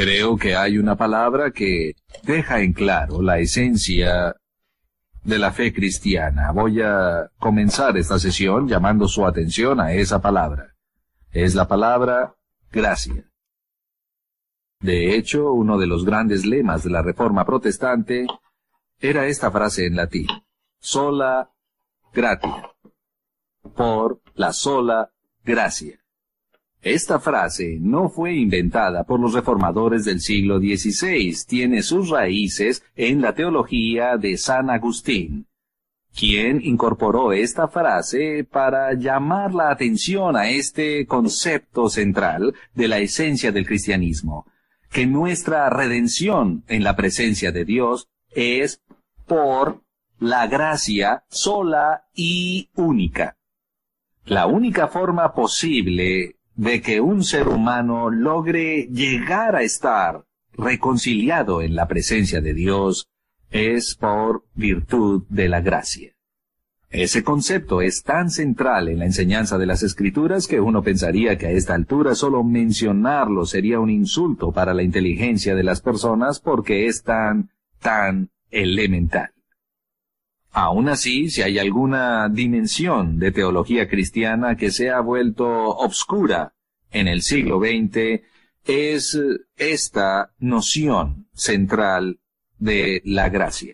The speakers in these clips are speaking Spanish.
Creo que hay una palabra que deja en claro la esencia de la fe cristiana. Voy a comenzar esta sesión llamando su atención a esa palabra. Es la palabra gracia. De hecho, uno de los grandes lemas de la Reforma Protestante era esta frase en latín: sola gratia, por la sola gracia. Esta frase no fue inventada por los reformadores del siglo XVI, tiene sus raíces en la teología de San Agustín, quien incorporó esta frase para llamar la atención a este concepto central de la esencia del cristianismo, que nuestra redención en la presencia de Dios es por la gracia sola y única. La única forma posible de que un ser humano logre llegar a estar reconciliado en la presencia de Dios es por virtud de la gracia. Ese concepto es tan central en la enseñanza de las Escrituras que uno pensaría que a esta altura solo mencionarlo sería un insulto para la inteligencia de las personas porque es tan elemental. Aún así, si hay alguna dimensión de teología cristiana que se ha vuelto obscura en el siglo XX, es esta noción central de la gracia.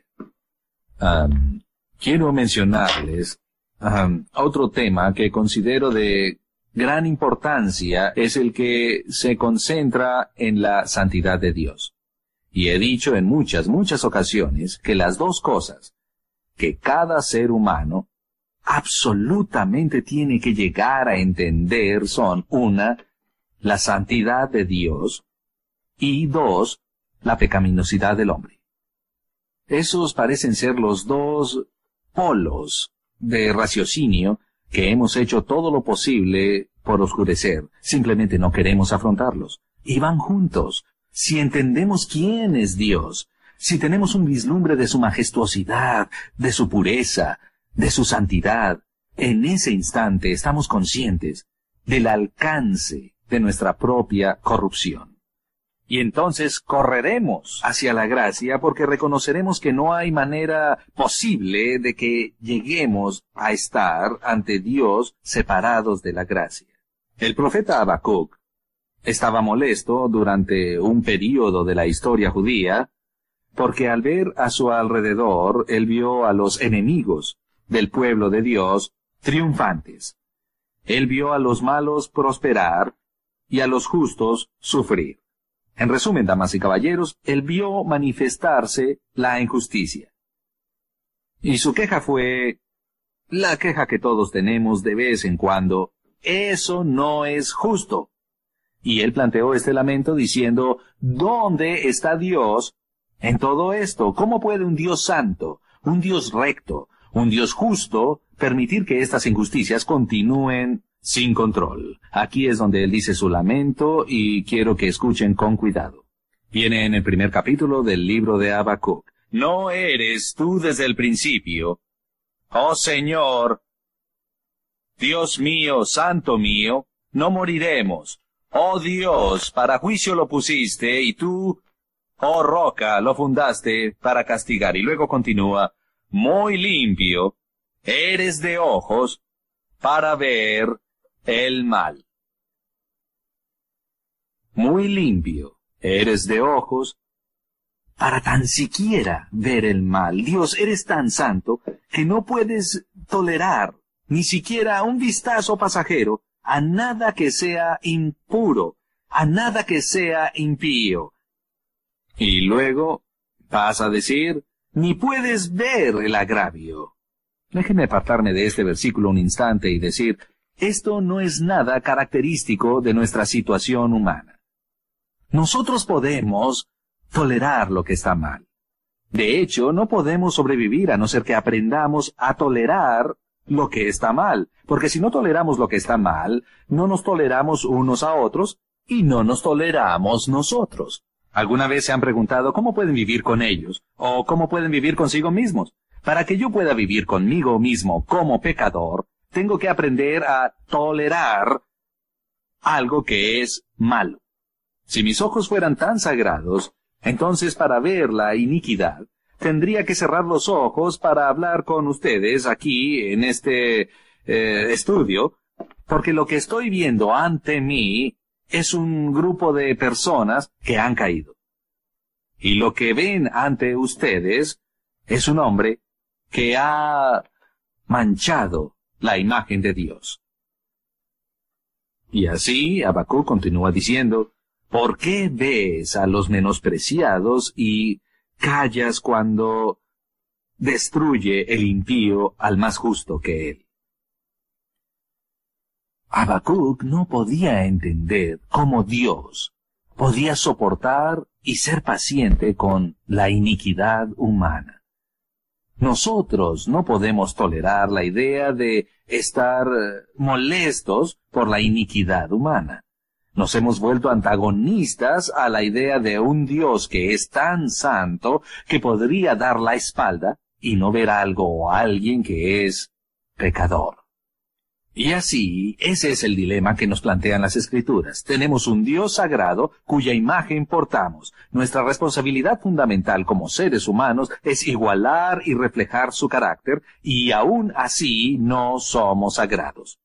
Quiero mencionarles otro tema que considero de gran importancia, es el que se concentra en la santidad de Dios. Y he dicho en muchas ocasiones que las dos cosas que cada ser humano absolutamente tiene que llegar a entender son: una, la santidad de Dios, y dos, la pecaminosidad del hombre. Esos parecen ser los dos polos de raciocinio que hemos hecho todo lo posible por oscurecer. Simplemente no queremos afrontarlos. Y van juntos. Si entendemos quién es Dios, si tenemos un vislumbre de su majestuosidad, de su pureza, de su santidad, en ese instante estamos conscientes del alcance de nuestra propia corrupción. Y entonces correremos hacia la gracia porque reconoceremos que no hay manera posible de que lleguemos a estar ante Dios separados de la gracia. El profeta Habacuc estaba molesto durante un período de la historia judía porque al ver a su alrededor, él vio a los enemigos del pueblo de Dios triunfantes. Él vio a los malos prosperar y a los justos sufrir. En resumen, damas y caballeros, él vio manifestarse la injusticia. Y su queja fue la queja que todos tenemos de vez en cuando: eso no es justo. Y él planteó este lamento diciendo: ¿dónde está Dios en todo esto? ¿Cómo puede un Dios santo, un Dios recto, un Dios justo permitir que estas injusticias continúen sin control? Aquí es donde él dice su lamento y quiero que escuchen con cuidado. Viene en el primer capítulo del libro de Habacuc. ¿No eres tú desde el principio, oh Señor, Dios mío, santo mío? No moriremos. Oh Dios, para juicio lo pusiste, y tú, oh roca, lo fundaste para castigar. Y luego continúa: muy limpio eres de ojos para ver el mal. Muy limpio eres de ojos para tan siquiera ver el mal. Dios, eres tan santo que no puedes tolerar ni siquiera un vistazo pasajero a nada que sea impuro, a nada que sea impío. Y luego pasa a decir: ni puedes ver el agravio. Déjenme apartarme de este versículo un instante y decir: esto no es nada característico de nuestra situación humana. Nosotros podemos tolerar lo que está mal. De hecho, no podemos sobrevivir a no ser que aprendamos a tolerar lo que está mal, porque si no toleramos lo que está mal, no nos toleramos unos a otros y no nos toleramos nosotros. ¿Alguna vez se han preguntado cómo pueden vivir con ellos o cómo pueden vivir consigo mismos? Para que yo pueda vivir conmigo mismo como pecador, tengo que aprender a tolerar algo que es malo. Si mis ojos fueran tan sagrados, entonces para ver la iniquidad, tendría que cerrar los ojos para hablar con ustedes aquí en este estudio, porque lo que estoy viendo ante mí es un grupo de personas que han caído. Y lo que ven ante ustedes es un hombre que ha manchado la imagen de Dios. Y así Habacuc continúa diciendo, ¿por qué ves a los menospreciados y callas cuando destruye el impío al más justo que él? Habacuc no podía entender cómo Dios podía soportar y ser paciente con la iniquidad humana. Nosotros no podemos tolerar la idea de estar molestos por la iniquidad humana. Nos hemos vuelto antagonistas a la idea de un Dios que es tan santo que podría dar la espalda y no ver algo o a alguien que es pecador. Y así, ese es el dilema que nos plantean las Escrituras. Tenemos un Dios sagrado cuya imagen portamos. Nuestra responsabilidad fundamental como seres humanos es igualar y reflejar su carácter, y aún así no somos sagrados.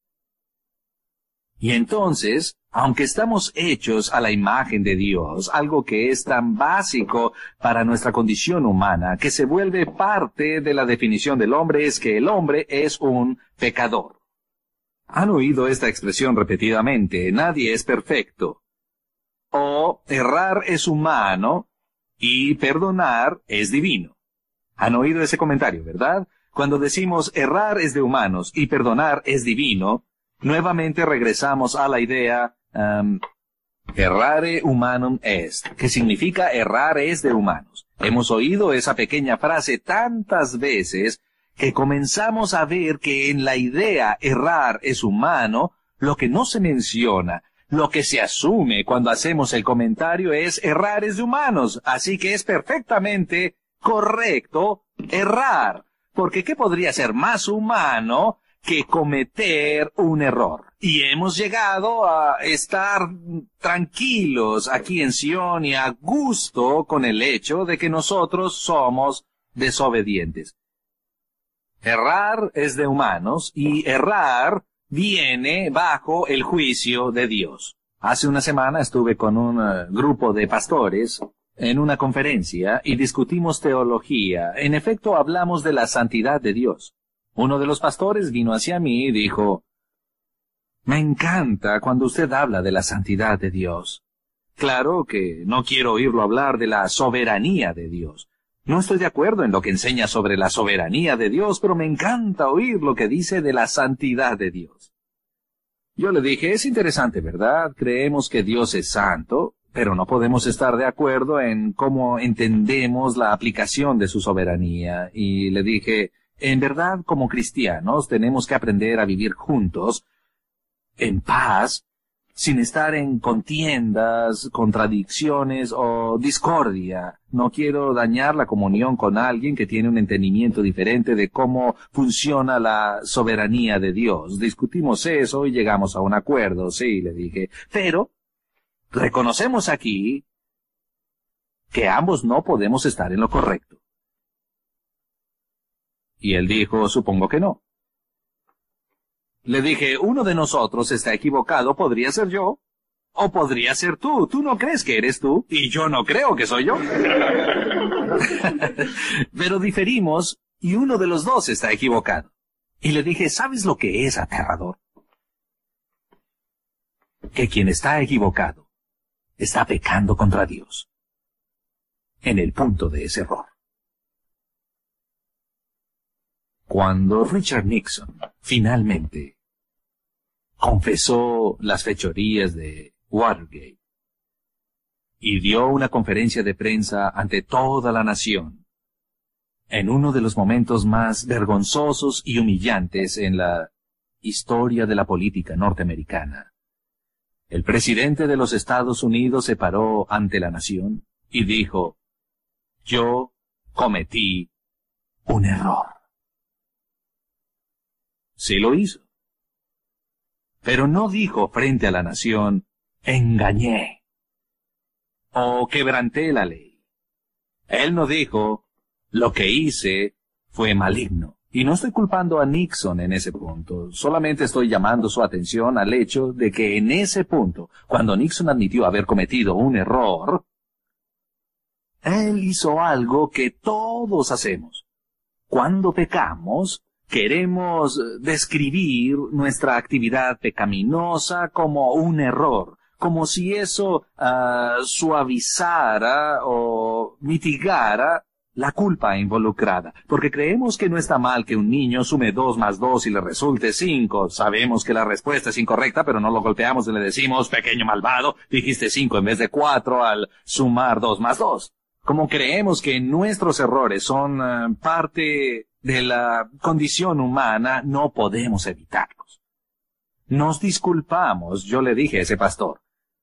Y entonces, aunque estamos hechos a la imagen de Dios, algo que es tan básico para nuestra condición humana, que se vuelve parte de la definición del hombre, es que el hombre es un pecador. Han oído esta expresión repetidamente, nadie es perfecto. O errar es humano y perdonar es divino. Han oído ese comentario, ¿verdad? Cuando decimos errar es de humanos y perdonar es divino, nuevamente regresamos a la idea errare humanum est, que significa errar es de humanos. Hemos oído esa pequeña frase tantas veces que comenzamos a ver que en la idea errar es humano, lo que no se menciona, lo que se asume cuando hacemos el comentario es errar es de humanos, así que es perfectamente correcto errar, porque ¿qué podría ser más humano que cometer un error? Y hemos llegado a estar tranquilos aquí en Sion y a gusto con el hecho de que nosotros somos desobedientes. Errar es de humanos y errar viene bajo el juicio de Dios. Hace una semana estuve con un grupo de pastores en una conferencia y discutimos teología. En efecto, hablamos de la santidad de Dios. Uno de los pastores vino hacia mí y dijo, «Me encanta cuando usted habla de la santidad de Dios. Claro que no quiero oírlo hablar de la soberanía de Dios. No estoy de acuerdo en lo que enseña sobre la soberanía de Dios, pero me encanta oír lo que dice de la santidad de Dios». Yo le dije, es interesante, ¿verdad? Creemos que Dios es santo, pero no podemos estar de acuerdo en cómo entendemos la aplicación de su soberanía. Y le dije, en verdad, como cristianos, tenemos que aprender a vivir juntos, en paz, sin estar en contiendas, contradicciones o discordia. No quiero dañar la comunión con alguien que tiene un entendimiento diferente de cómo funciona la soberanía de Dios. Discutimos eso y llegamos a un acuerdo, sí, le dije. Pero reconocemos aquí que ambos no podemos estar en lo correcto. Y él dijo, supongo que no. Le dije, uno de nosotros está equivocado, podría ser yo, o podría ser tú. Tú no crees que eres tú, y yo no creo que soy yo. Pero diferimos, y uno de los dos está equivocado. Y le dije, ¿sabes lo que es aterrador? Que quien está equivocado está pecando contra Dios. En el punto de ese error. Cuando Richard Nixon finalmente confesó las fechorías de Watergate y dio una conferencia de prensa ante toda la nación, en uno de los momentos más vergonzosos y humillantes en la historia de la política norteamericana, el presidente de los Estados Unidos se paró ante la nación y dijo, yo cometí un error. Sí lo hizo. Pero no dijo frente a la nación, engañé. o quebranté la ley. Él no dijo, lo que hice fue maligno. Y no estoy culpando a Nixon en ese punto, solamente estoy llamando su atención al hecho de que en ese punto, cuando Nixon admitió haber cometido un error, él hizo algo que todos hacemos. Cuando pecamos, queremos describir nuestra actividad pecaminosa como un error, como si eso suavizara o mitigara la culpa involucrada, porque creemos que no está mal que un niño sume 2 más 2 y le resulte 5. Sabemos que la respuesta es incorrecta, pero no lo golpeamos y le decimos, pequeño malvado, dijiste 5 en vez de 4 al sumar 2 más 2. Como creemos que nuestros errores son parte de la condición humana, no podemos evitarlos. Nos disculpamos, yo le dije a ese pastor.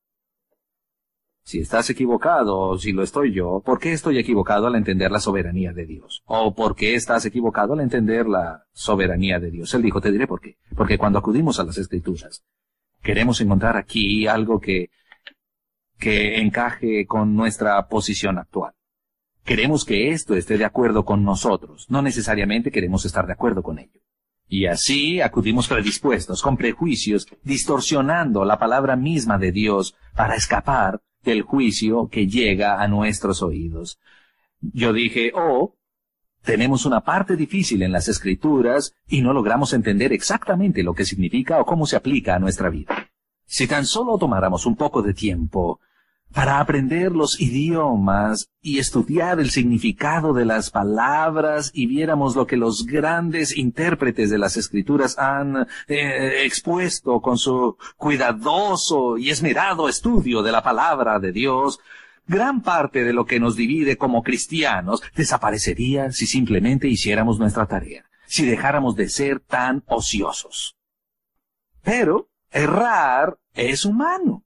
Si estás equivocado, o si lo estoy yo, ¿por qué estoy equivocado al entender la soberanía de Dios? ¿O por qué estás equivocado al entender la soberanía de Dios? Él dijo, te diré por qué. Porque cuando acudimos a las Escrituras, queremos encontrar aquí algo que encaje con nuestra posición actual. Queremos que esto esté de acuerdo con nosotros, no necesariamente queremos estar de acuerdo con ello. Y así acudimos predispuestos, con prejuicios, distorsionando la palabra misma de Dios para escapar del juicio que llega a nuestros oídos. Yo dije, tenemos una parte difícil en las Escrituras y no logramos entender exactamente lo que significa o cómo se aplica a nuestra vida. Si tan solo tomáramos un poco de tiempo para aprender los idiomas y estudiar el significado de las palabras y viéramos lo que los grandes intérpretes de las Escrituras han expuesto con su cuidadoso y esmerado estudio de la palabra de Dios, gran parte de lo que nos divide como cristianos desaparecería si simplemente hiciéramos nuestra tarea, si dejáramos de ser tan ociosos. Pero errar es humano.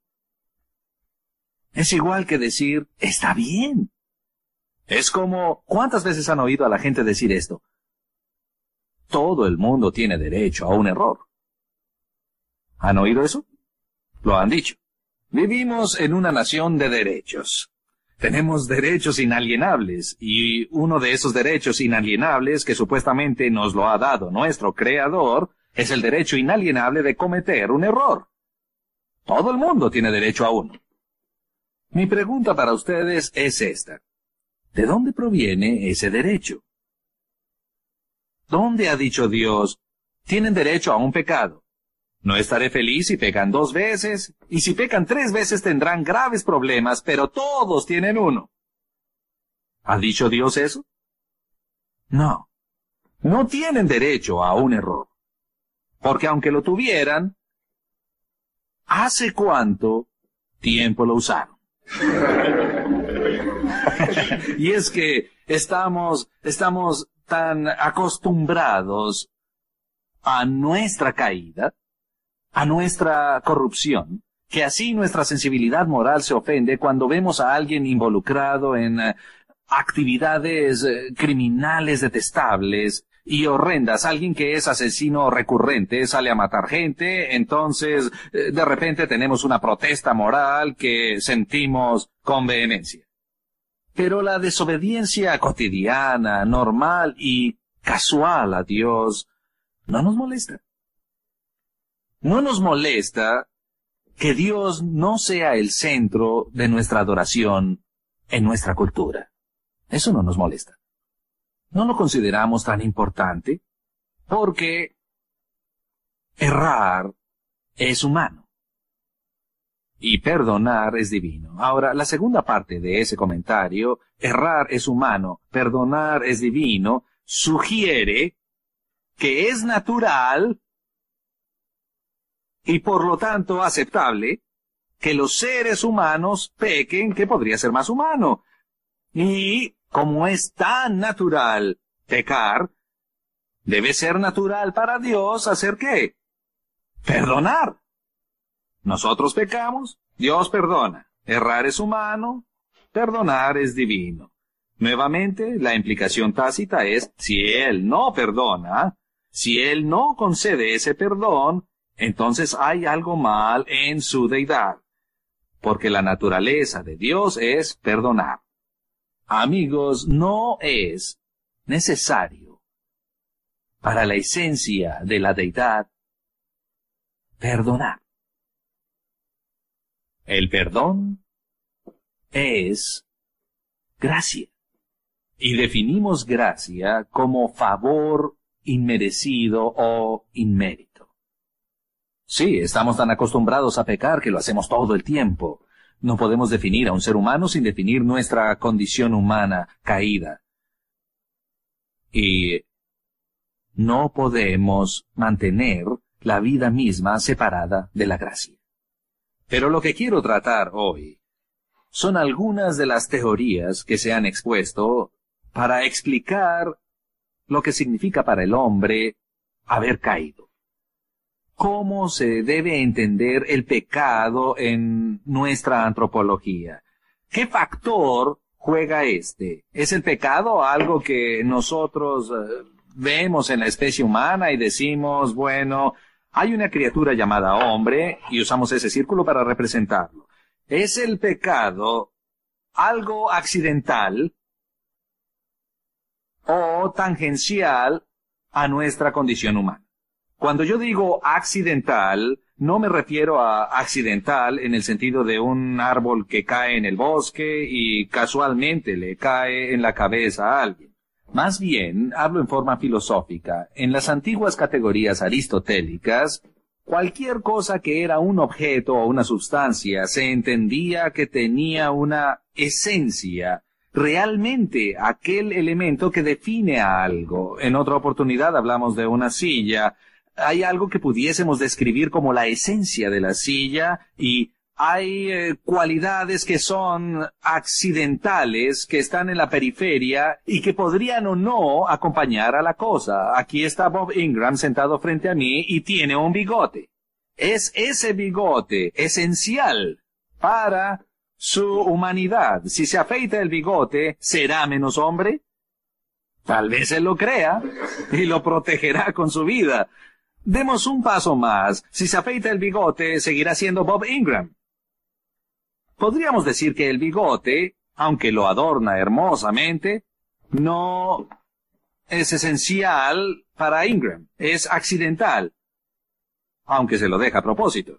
Es igual que decir, está bien. Es como, ¿cuántas veces han oído a la gente decir esto? Todo el mundo tiene derecho a un error. ¿Han oído eso? Lo han dicho. Vivimos en una nación de derechos. Tenemos derechos inalienables, y uno de esos derechos inalienables que supuestamente nos lo ha dado nuestro Creador es el derecho inalienable de cometer un error. Todo el mundo tiene derecho a uno. Mi pregunta para ustedes es esta. ¿De dónde proviene ese derecho? ¿Dónde ha dicho Dios, tienen derecho a un pecado? No estaré feliz si pecan 2 veces, y si pecan 3 veces tendrán graves problemas, pero todos tienen uno. ¿Ha dicho Dios eso? No. No tienen derecho a un error. Porque aunque lo tuvieran, ¿hace cuánto tiempo lo usaron? Y es que estamos tan acostumbrados a nuestra caída, a nuestra corrupción, que así nuestra sensibilidad moral se ofende cuando vemos a alguien involucrado en actividades criminales detestables y horrendas. Alguien que es asesino recurrente, sale a matar gente, entonces de repente tenemos una protesta moral que sentimos con vehemencia. Pero la desobediencia cotidiana, normal y casual a Dios no nos molesta. No nos molesta que Dios no sea el centro de nuestra adoración en nuestra cultura. Eso no nos molesta. No lo consideramos tan importante porque errar es humano y perdonar es divino. Ahora, la segunda parte de ese comentario, errar es humano, perdonar es divino, sugiere que es natural y por lo tanto aceptable que los seres humanos pequen, que podría ser más humano. Y como es tan natural pecar, debe ser natural para Dios hacer ¿qué? Perdonar. Nosotros pecamos, Dios perdona. Errar es humano, perdonar es divino. Nuevamente, la implicación tácita es, si Él no perdona, si Él no concede ese perdón, entonces hay algo mal en su deidad. porque la naturaleza de Dios es perdonar. Amigos, no es necesario para la esencia de la deidad perdonar. El perdón es gracia. Y definimos gracia como favor inmerecido o inmérito. Sí, estamos tan acostumbrados a pecar que lo hacemos todo el tiempo. No podemos definir a un ser humano sin definir nuestra condición humana caída. Y no podemos mantener la vida misma separada de la gracia. Pero lo que quiero tratar hoy son algunas de las teorías que se han expuesto para explicar lo que significa para el hombre haber caído. ¿Cómo se debe entender el pecado en nuestra antropología? ¿Qué factor juega este? ¿Es el pecado algo que nosotros vemos en la especie humana y decimos, bueno, hay una criatura llamada hombre y usamos ese círculo para representarlo? ¿Es el pecado algo accidental o tangencial a nuestra condición humana? Cuando yo digo accidental, no me refiero a accidental en el sentido de un árbol que cae en el bosque y casualmente le cae en la cabeza a alguien. Más bien, hablo en forma filosófica. En las antiguas categorías aristotélicas, cualquier cosa que era un objeto o una sustancia se entendía que tenía una esencia, realmente aquel elemento que define a algo. En otra oportunidad hablamos de una silla. Hay algo que pudiésemos describir como la esencia de la silla y hay cualidades que son accidentales, que están en la periferia y que podrían o no acompañar a la cosa. Aquí está Bob Ingram sentado frente a mí y tiene un bigote. ¿Es ese bigote esencial para su humanidad? Si se afeita el bigote, ¿será menos hombre? Tal vez él lo crea y lo protegerá con su vida. Demos un paso más. Si se afeita el bigote, seguirá siendo Bob Ingram. Podríamos decir que el bigote, aunque lo adorna hermosamente, no es esencial para Ingram. Es accidental, aunque se lo deja a propósito.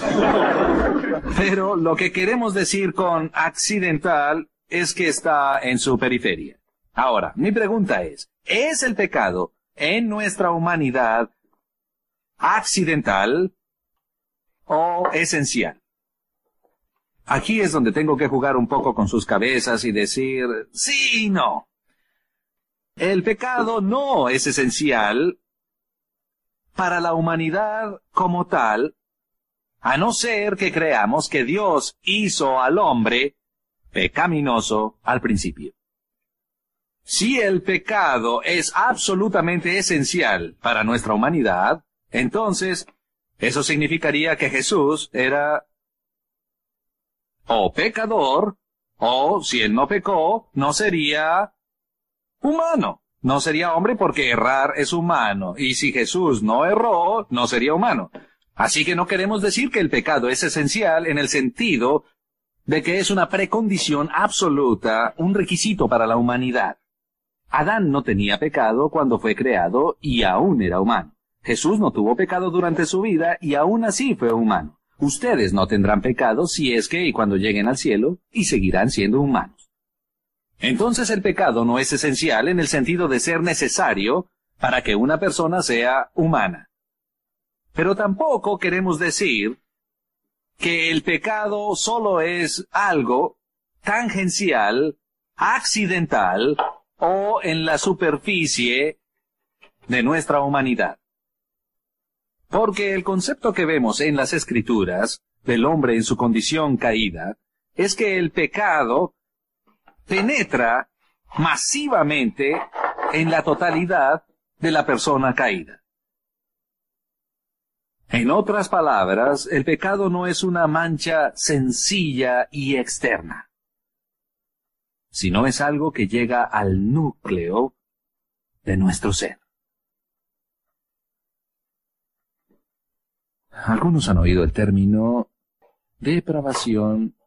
Pero lo que queremos decir con accidental es que está en su periferia. Ahora, mi pregunta ¿es el pecado en nuestra humanidad accidental o esencial? Aquí es donde tengo que jugar un poco con sus cabezas y decir, sí y no. El pecado no es esencial para la humanidad como tal, a no ser que creamos que Dios hizo al hombre pecaminoso al principio. Si el pecado es absolutamente esencial para nuestra humanidad, entonces eso significaría que Jesús era o pecador, o si él no pecó, no sería humano. No sería hombre porque errar es humano. Y si Jesús no erró, no sería humano. Así que no queremos decir que el pecado es esencial en el sentido de que es una precondición absoluta, un requisito para la humanidad. Adán no tenía pecado cuando fue creado y aún era humano. Jesús no tuvo pecado durante su vida y aún así fue humano. Ustedes no tendrán pecado si es que y cuando lleguen al cielo y seguirán siendo humanos. Entonces el pecado no es esencial en el sentido de ser necesario para que una persona sea humana. Pero tampoco queremos decir que el pecado solo es algo tangencial, accidental o en la superficie de nuestra humanidad. Porque el concepto que vemos en las Escrituras del hombre en su condición caída es que el pecado penetra masivamente en la totalidad de la persona caída. En otras palabras, el pecado no es una mancha sencilla y externa, sino es algo que llega al núcleo de nuestro ser. Algunos han oído el término depravación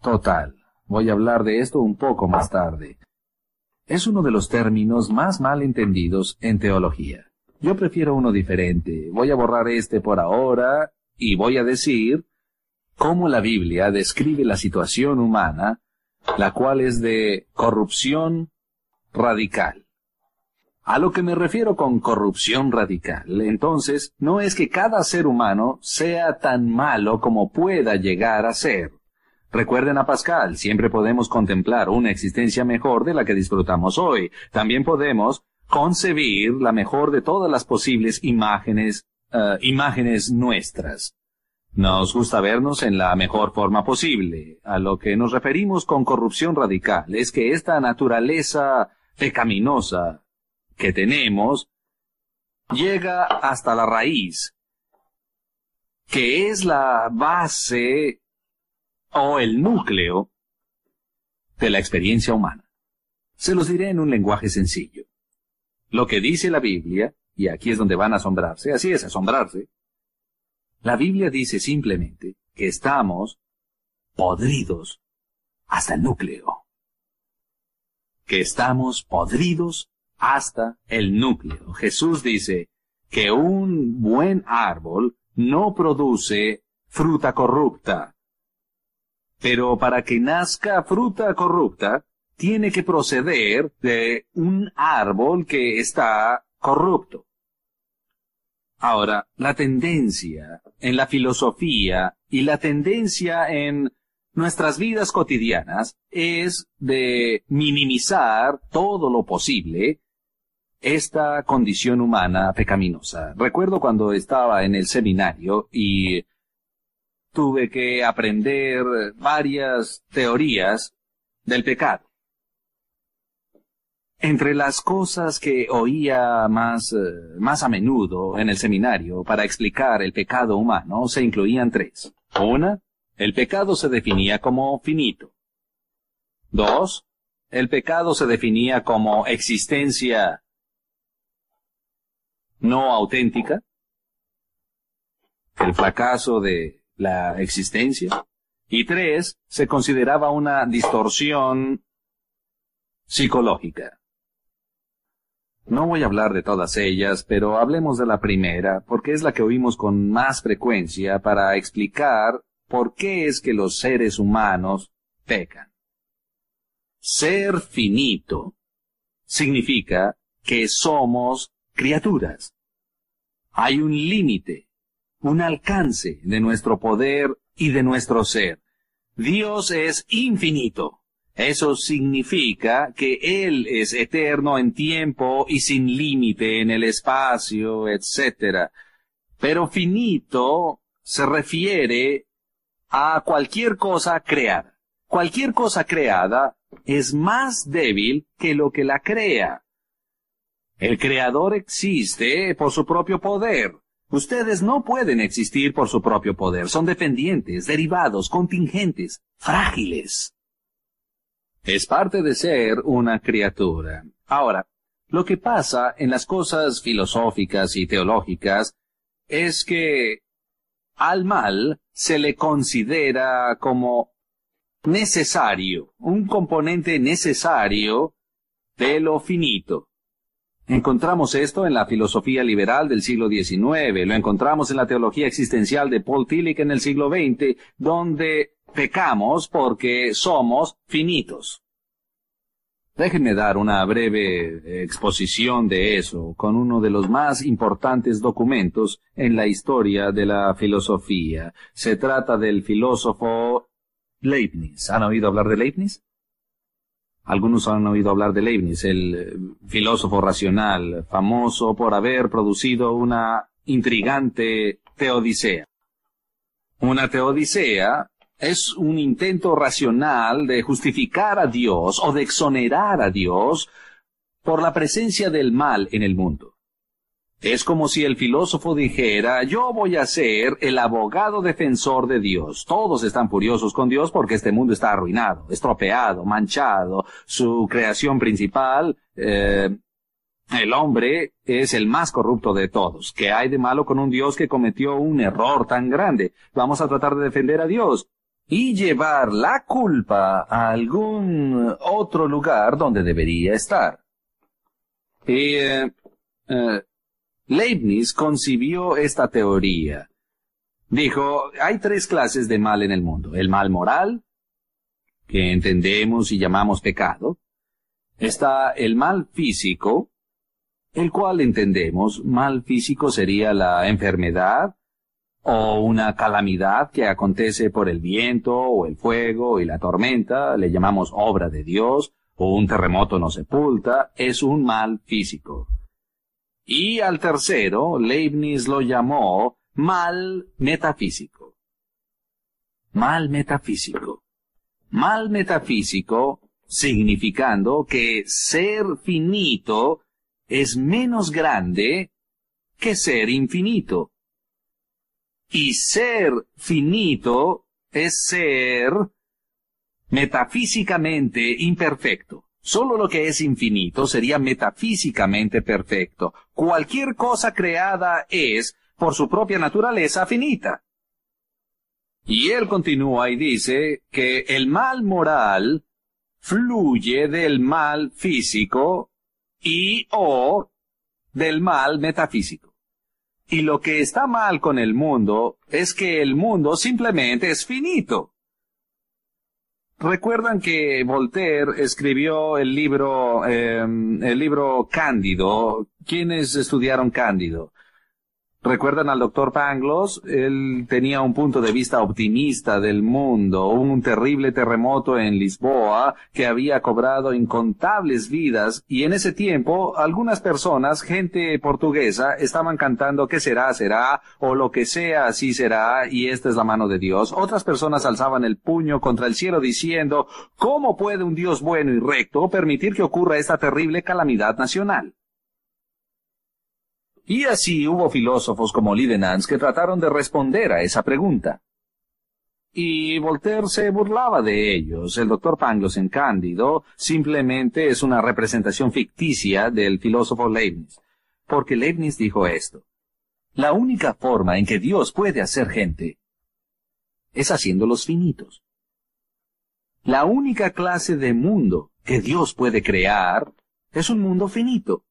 total. Voy a hablar de esto un poco más tarde. Es uno de los términos más mal entendidos en teología. Yo prefiero uno diferente. Voy a borrar este por ahora y voy a decir cómo la Biblia describe la situación humana, la cual es de corrupción radical. A lo que me refiero con corrupción radical, entonces, no es que cada ser humano sea tan malo como pueda llegar a ser. Recuerden a Pascal, siempre podemos contemplar una existencia mejor de la que disfrutamos hoy. También podemos concebir la mejor de todas las posibles imágenes nuestras. Nos gusta vernos en la mejor forma posible. A lo que nos referimos con corrupción radical es que esta naturaleza pecaminosa que tenemos llega hasta la raíz, que es la base o el núcleo de la experiencia humana. Se los diré en un lenguaje sencillo. Lo que dice la Biblia, y aquí es donde van a asombrarse, así es, asombrarse. La Biblia dice simplemente que estamos podridos hasta el núcleo. Que estamos podridos hasta el núcleo. Jesús dice que un buen árbol no produce fruta corrupta. Pero para que nazca fruta corrupta, tiene que proceder de un árbol que está corrupto. Ahora, la tendencia en la filosofía y la tendencia en nuestras vidas cotidianas es de minimizar todo lo posible esta condición humana pecaminosa. Recuerdo cuando estaba en el seminario y tuve que aprender varias teorías del pecado. Entre las cosas que oía más a menudo en el seminario para explicar el pecado humano se incluían tres. Una, el pecado se definía como finito. Dos, el pecado se definía como existencia no auténtica, el fracaso de la existencia. Y tres, se consideraba una distorsión psicológica. No voy a hablar de todas ellas, pero hablemos de la primera, porque es la que oímos con más frecuencia para explicar por qué es que los seres humanos pecan. Ser finito significa que somos criaturas. Hay un límite, un alcance de nuestro poder y de nuestro ser. Dios es infinito. Eso significa que Él es eterno en tiempo y sin límite en el espacio, etc. Pero finito se refiere a cualquier cosa creada. Cualquier cosa creada es más débil que lo que la crea. El creador existe por su propio poder. Ustedes no pueden existir por su propio poder. Son dependientes, derivados, contingentes, frágiles. Es parte de ser una criatura. Ahora, lo que pasa en las cosas filosóficas y teológicas es que al mal se le considera como necesario, un componente necesario de lo finito. Encontramos esto en la filosofía liberal del siglo XIX, lo encontramos en la teología existencial de Paul Tillich en el siglo XX, donde pecamos porque somos finitos. Déjenme dar una breve exposición de eso con uno de los más importantes documentos en la historia de la filosofía. Se trata del filósofo Leibniz. ¿Han oído hablar de Leibniz? Algunos han oído hablar de Leibniz, el filósofo racional, famoso por haber producido una intrigante teodicea. Una teodicea es un intento racional de justificar a Dios o de exonerar a Dios por la presencia del mal en el mundo. Es como si el filósofo dijera, yo voy a ser el abogado defensor de Dios. Todos están furiosos con Dios porque este mundo está arruinado, estropeado, manchado. Su creación principal, el hombre, es el más corrupto de todos. ¿Qué hay de malo con un Dios que cometió un error tan grande? Vamos a tratar de defender a Dios. y llevar la culpa a algún otro lugar donde debería estar. Y Leibniz concibió esta teoría. Dijo, hay tres clases de mal en el mundo. El mal moral, que entendemos y llamamos pecado. Está el mal físico, el cual entendemos. Mal físico sería la enfermedad o una calamidad que acontece por el viento o el fuego y la tormenta. Le llamamos obra de Dios, o un terremoto nos sepulta. Es un mal físico. Y al tercero, Leibniz lo llamó mal metafísico. Mal metafísico. Mal metafísico significando que ser finito es menos grande que ser infinito. Y ser finito es ser metafísicamente imperfecto. Solo lo que es infinito sería metafísicamente perfecto. Cualquier cosa creada es, por su propia naturaleza, finita. Y él continúa y dice que el mal moral fluye del mal físico y o del mal metafísico. Y lo que está mal con el mundo es que el mundo simplemente es finito. ¿Recuerdan que Voltaire escribió el libro Cándido? ¿Quiénes estudiaron Cándido? ¿Recuerdan al doctor Pangloss? Él tenía un punto de vista optimista del mundo. Hubo un terrible terremoto en Lisboa que había cobrado incontables vidas, y en ese tiempo algunas personas, gente portuguesa, estaban cantando "¿Qué será, será?" o "Lo que sea, así será, y esta es la mano de Dios". Otras personas alzaban el puño contra el cielo diciendo, ¿cómo puede un Dios bueno y recto permitir que ocurra esta terrible calamidad nacional? Y así hubo filósofos como Leibniz que trataron de responder a esa pregunta. Y Voltaire se burlaba de ellos. El doctor Pangloss en Cándido simplemente es una representación ficticia del filósofo Leibniz. Porque Leibniz dijo esto: la única forma en que Dios puede hacer gente es haciéndolos finitos. La única clase de mundo que Dios puede crear es un mundo finito.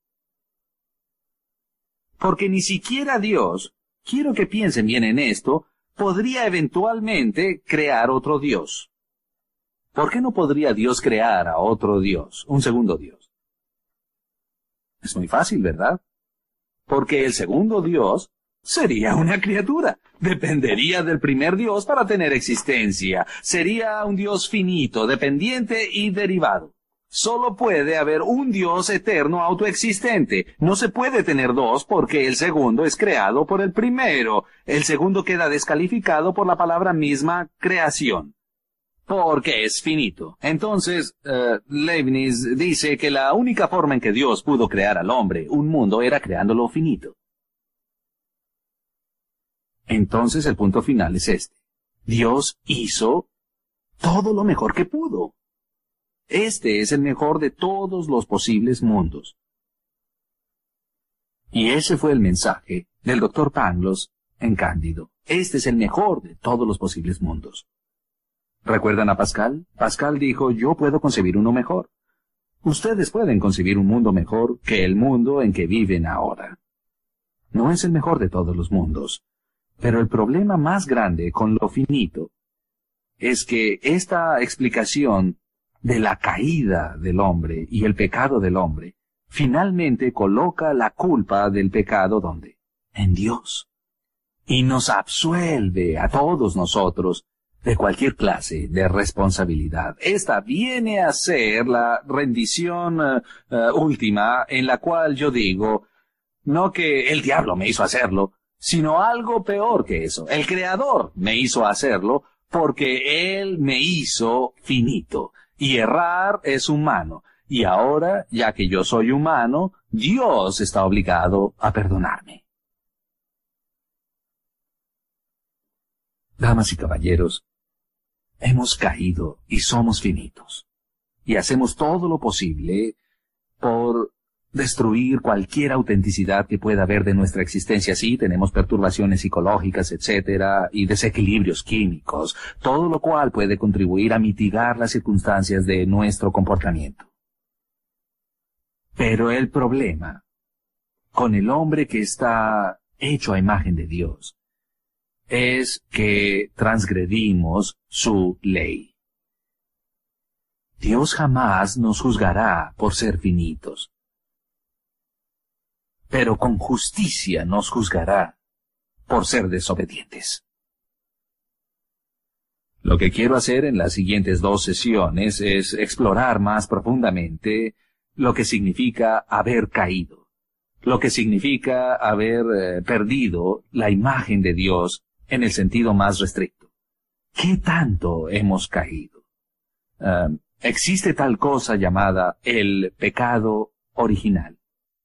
Porque ni siquiera Dios, quiero que piensen bien en esto, podría eventualmente crear otro Dios. ¿Por qué no podría Dios crear a otro Dios, un segundo Dios? Es muy fácil, ¿verdad? Porque el segundo Dios sería una criatura. Dependería del primer Dios para tener existencia. Sería un Dios finito, dependiente y derivado. Solo puede haber un Dios eterno autoexistente. No se puede tener dos porque el segundo es creado por el primero. El segundo queda descalificado por la palabra misma creación, porque es finito. Entonces, Leibniz dice que la única forma en que Dios pudo crear al hombre, un mundo, era creándolo finito. Entonces el punto final es este: Dios hizo todo lo mejor que pudo. Este es el mejor de todos los posibles mundos. Y ese fue el mensaje del doctor Pangloss en Cándido. Este es el mejor de todos los posibles mundos. ¿Recuerdan a Pascal? Pascal dijo, yo puedo concebir uno mejor. Ustedes pueden concebir un mundo mejor que el mundo en que viven ahora. No es el mejor de todos los mundos, pero el problema más grande con lo finito es que esta explicación de la caída del hombre y el pecado del hombre finalmente coloca la culpa del pecado ¿dónde? En Dios. Y nos absuelve a todos nosotros de cualquier clase de responsabilidad. Esta viene a ser la rendición última, en la cual yo digo, no que el diablo me hizo hacerlo, sino algo peor que eso. El Creador me hizo hacerlo porque Él me hizo finito. Y errar es humano. Y ahora, ya que yo soy humano, Dios está obligado a perdonarme. Damas y caballeros, hemos caído y somos finitos. Y hacemos todo lo posible por destruir cualquier autenticidad que pueda haber de nuestra existencia. Sí, tenemos perturbaciones psicológicas, etcétera, y desequilibrios químicos, todo lo cual puede contribuir a mitigar las circunstancias de nuestro comportamiento. Pero el problema con el hombre que está hecho a imagen de Dios es que transgredimos su ley. Dios jamás nos juzgará por ser finitos, pero con justicia nos juzgará por ser desobedientes. Lo que quiero hacer en las siguientes 2 sesiones es explorar más profundamente lo que significa haber caído, lo que significa haber perdido la imagen de Dios en el sentido más restricto. ¿Qué tanto hemos caído? Existe tal cosa llamada el pecado original.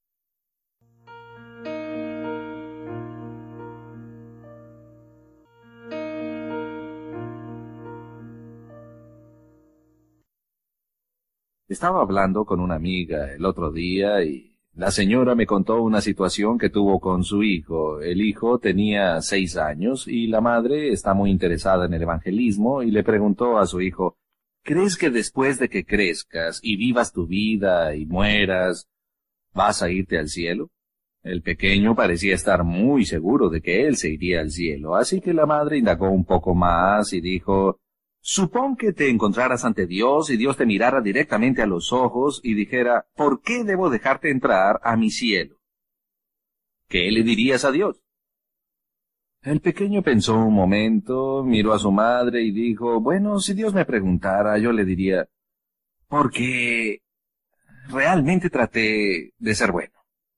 Estaba hablando con una amiga el otro día y la señora me contó una situación que tuvo con su hijo. El hijo tenía 6 años y la madre está muy interesada en el evangelismo y le preguntó a su hijo, ¿crees que después de que crezcas y vivas tu vida y mueras, vas a irte al cielo? El pequeño parecía estar muy seguro de que él se iría al cielo, así que la madre indagó un poco más y dijo, supón que te encontraras ante Dios y Dios te mirara directamente a los ojos y dijera, ¿por qué debo dejarte entrar a mi cielo? ¿Qué le dirías a Dios? El pequeño pensó un momento, miró a su madre y dijo, bueno, si Dios me preguntara, yo le diría, porque realmente traté de ser bueno.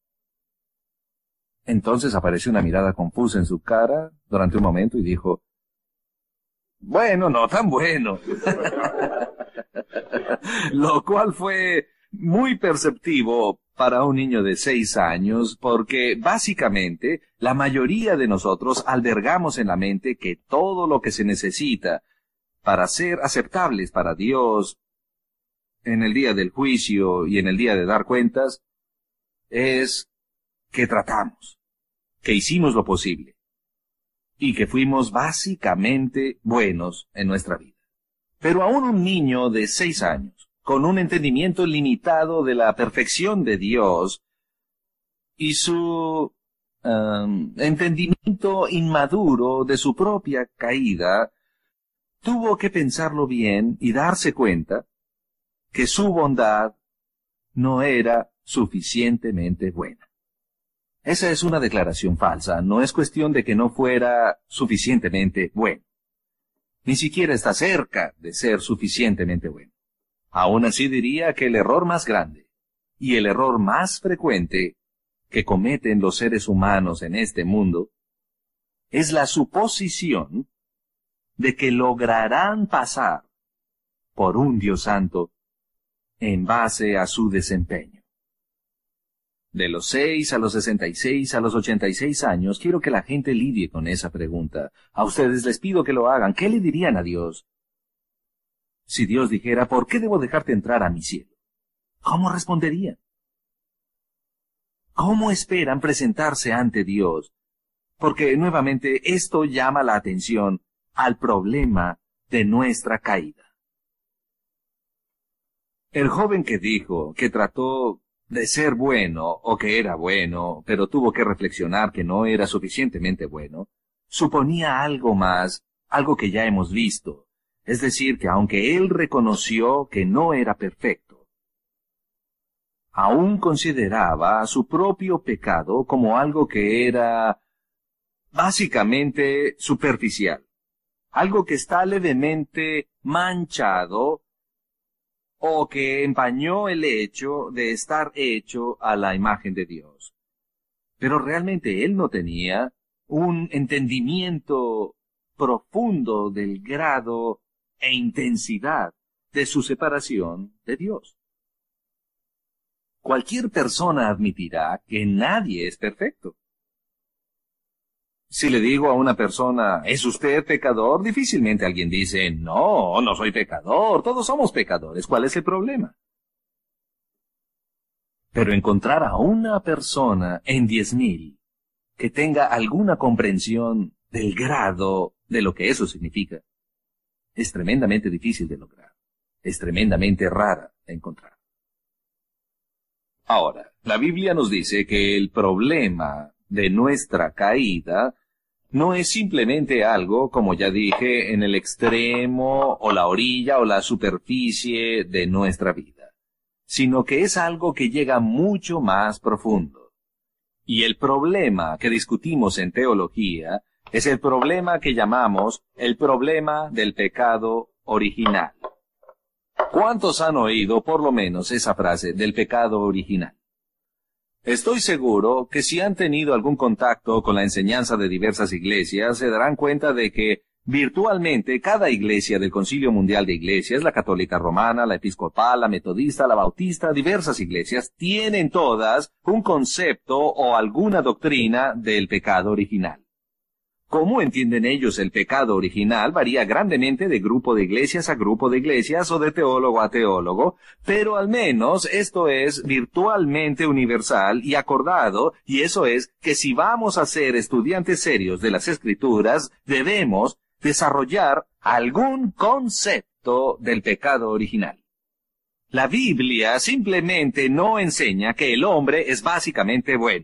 Entonces apareció una mirada confusa en su cara durante un momento y dijo, bueno, no tan bueno. Lo cual fue muy perceptivo para un niño de 6 años, porque básicamente la mayoría de nosotros albergamos en la mente que todo lo que se necesita para ser aceptables para Dios en el día del juicio y en el día de dar cuentas es que tratamos, que hicimos lo posible y que fuimos básicamente buenos en nuestra vida. Pero aún un niño de 6 años, con un entendimiento limitado de la perfección de Dios y su entendimiento inmaduro de su propia caída, tuvo que pensarlo bien y darse cuenta que su bondad no era suficientemente buena. Esa es una declaración falsa, no es cuestión de que no fuera suficientemente bueno. Ni siquiera está cerca de ser suficientemente bueno. Aún así diría que el error más grande y el error más frecuente que cometen los seres humanos en este mundo es la suposición de que lograrán pasar por un Dios santo en base a su desempeño. De los 6 a los 66 a los 86 años, quiero que la gente lidie con esa pregunta. A ustedes les pido que lo hagan. ¿Qué le dirían a Dios? Si Dios dijera, ¿por qué debo dejarte entrar a mi cielo? ¿Cómo responderían? ¿Cómo esperan presentarse ante Dios? Porque, nuevamente, esto llama la atención al problema de nuestra caída. El joven que dijo que trató de ser bueno o que era bueno, pero tuvo que reflexionar que no era suficientemente bueno, suponía algo más, algo que ya hemos visto. Es decir, que aunque él reconoció que no era perfecto, aún consideraba su propio pecado como algo que era básicamente superficial, algo que está levemente manchado o que empañó el hecho de estar hecho a la imagen de Dios. Pero realmente él no tenía un entendimiento profundo del grado e intensidad de su separación de Dios. Cualquier persona admitirá que nadie es perfecto. Si le digo a una persona, ¿es usted pecador? Difícilmente alguien dice, no, no soy pecador, todos somos pecadores. ¿Cuál es el problema? Pero encontrar a una persona en 10,000 que tenga alguna comprensión del grado de lo que eso significa es tremendamente difícil de lograr. Es tremendamente rara de encontrar. Ahora, la Biblia nos dice que el problema de nuestra caída no es simplemente algo, como ya dije, en el extremo o la orilla o la superficie de nuestra vida, sino que es algo que llega mucho más profundo. Y el problema que discutimos en teología es el problema que llamamos el problema del pecado original. ¿Cuántos han oído por lo menos esa frase del pecado original? Estoy seguro que si han tenido algún contacto con la enseñanza de diversas iglesias, se darán cuenta de que virtualmente cada iglesia del Concilio Mundial de Iglesias, la católica romana, la episcopal, la metodista, la bautista, diversas iglesias, tienen todas un concepto o alguna doctrina del pecado original. Cómo entienden ellos el pecado original varía grandemente de grupo de iglesias a grupo de iglesias o de teólogo a teólogo, pero al menos esto es virtualmente universal y acordado, y eso es que si vamos a ser estudiantes serios de las Escrituras, debemos desarrollar algún concepto del pecado original. La Biblia simplemente no enseña que el hombre es básicamente bueno.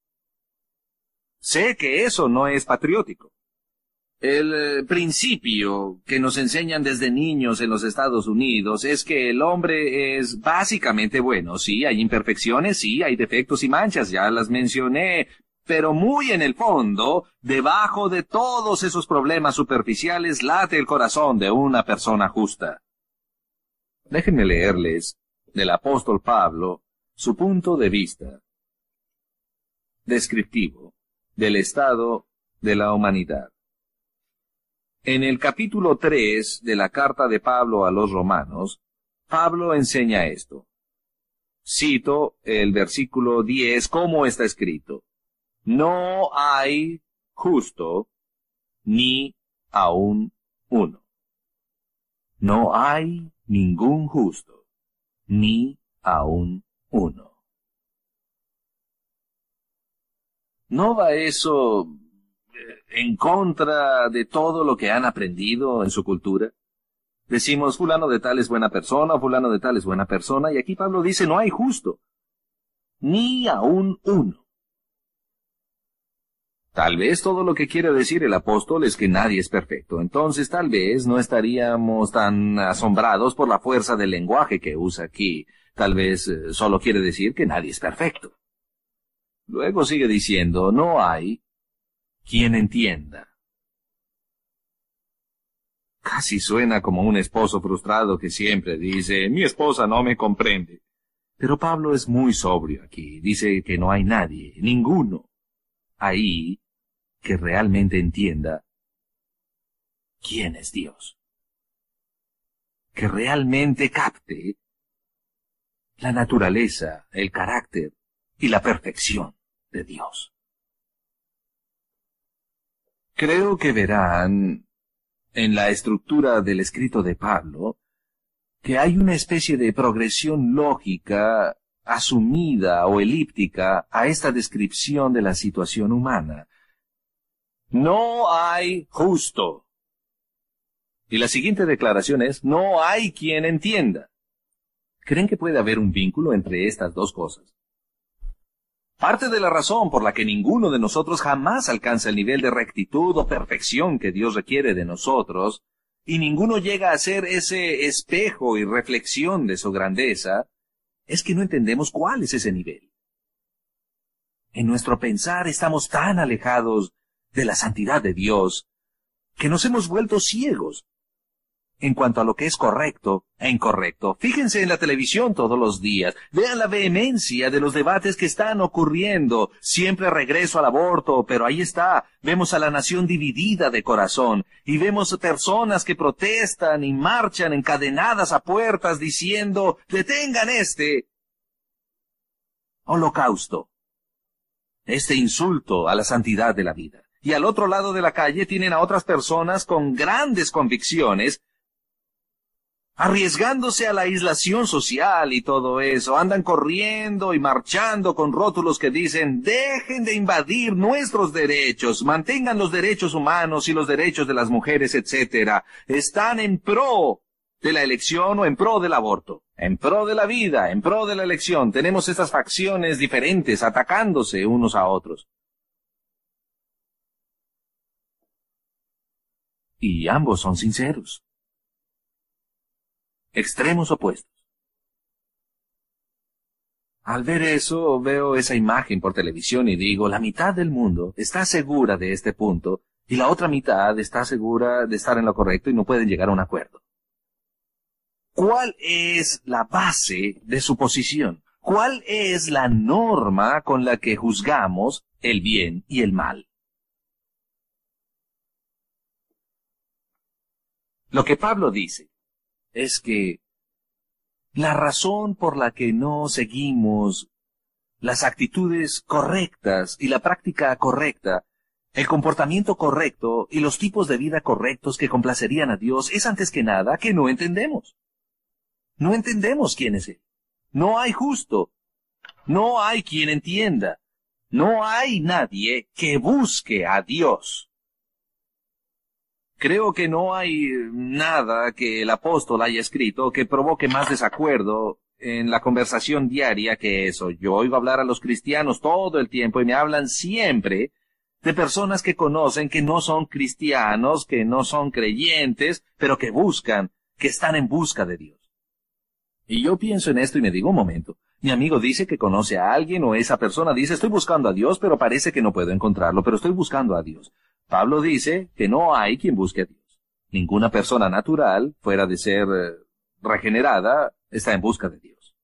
Sé que eso no es patriótico. El principio que nos enseñan desde niños en los Estados Unidos es que el hombre es básicamente bueno. Sí, hay imperfecciones, sí, hay defectos y manchas, ya las mencioné, pero muy en el fondo, debajo de todos esos problemas superficiales, late el corazón de una persona justa. Déjenme leerles del apóstol Pablo su punto de vista descriptivo del estado de la humanidad. En el capítulo 3 de la carta de Pablo a los romanos, Pablo enseña esto. Cito el versículo 10, como está escrito. No hay justo, ni aun uno. No hay ningún justo, ni aun uno. ¿No va eso en contra de todo lo que han aprendido en su cultura? Decimos, fulano de tal es buena persona, fulano de tal es buena persona, y aquí Pablo dice, no hay justo, ni aun uno. Tal vez todo lo que quiere decir el apóstol es que nadie es perfecto, entonces tal vez no estaríamos tan asombrados por la fuerza del lenguaje que usa aquí. Tal vez solo quiere decir que nadie es perfecto. Luego sigue diciendo, no hay quien entienda. Casi suena como un esposo frustrado que siempre dice, mi esposa no me comprende. Pero Pablo es muy sobrio aquí, dice que no hay nadie, ninguno, ahí que realmente entienda quién es Dios. Que realmente capte la naturaleza, el carácter y la perfección de Dios. Creo que verán en la estructura del escrito de Pablo que hay una especie de progresión lógica asumida o elíptica a esta descripción de la situación humana. No hay justo. Y la siguiente declaración es, no hay quien entienda. ¿Creen que puede haber un vínculo entre estas dos cosas? Parte de la razón por la que ninguno de nosotros jamás alcanza el nivel de rectitud o perfección que Dios requiere de nosotros, y ninguno llega a ser ese espejo y reflexión de su grandeza, es que no entendemos cuál es ese nivel. En nuestro pensar estamos tan alejados de la santidad de Dios, que nos hemos vuelto ciegos en cuanto a lo que es correcto e incorrecto. Fíjense en la televisión todos los días. Vean la vehemencia de los debates que están ocurriendo. Siempre regreso al aborto, pero ahí está. Vemos a la nación dividida de corazón. Y vemos personas que protestan y marchan encadenadas a puertas diciendo, detengan este holocausto, este insulto a la santidad de la vida. Y al otro lado de la calle tienen a otras personas con grandes convicciones arriesgándose a la aislación social y todo eso. Andan corriendo y marchando con rótulos que dicen, dejen de invadir nuestros derechos, mantengan los derechos humanos y los derechos de las mujeres, etc. Están en pro de la elección o en pro del aborto, en pro de la vida, en pro de la elección. Tenemos estas facciones diferentes atacándose unos a otros. Y ambos son sinceros. Extremos opuestos. Al ver eso, veo esa imagen por televisión y digo, la mitad del mundo está segura de este punto y la otra mitad está segura de estar en lo correcto y no pueden llegar a un acuerdo. ¿Cuál es la base de su posición? ¿Cuál es la norma con la que juzgamos el bien y el mal? Lo que Pablo dice es que la razón por la que no seguimos las actitudes correctas y la práctica correcta, el comportamiento correcto y los tipos de vida correctos que complacerían a Dios es antes que nada que no entendemos. No entendemos quién es Él. No hay justo. No hay quien entienda. No hay nadie que busque a Dios. Creo que no hay nada que el apóstol haya escrito que provoque más desacuerdo en la conversación diaria que eso. Yo oigo hablar a los cristianos todo el tiempo y me hablan siempre de personas que conocen que no son cristianos, que no son creyentes, pero que buscan, que están en busca de Dios. Y yo pienso en esto y me digo, un momento, mi amigo dice que conoce a alguien o esa persona dice, estoy buscando a Dios, pero parece que no puedo encontrarlo, pero estoy buscando a Dios. Pablo dice que no hay quien busque a Dios. Ninguna persona natural, fuera de ser regenerada, está en busca de Dios.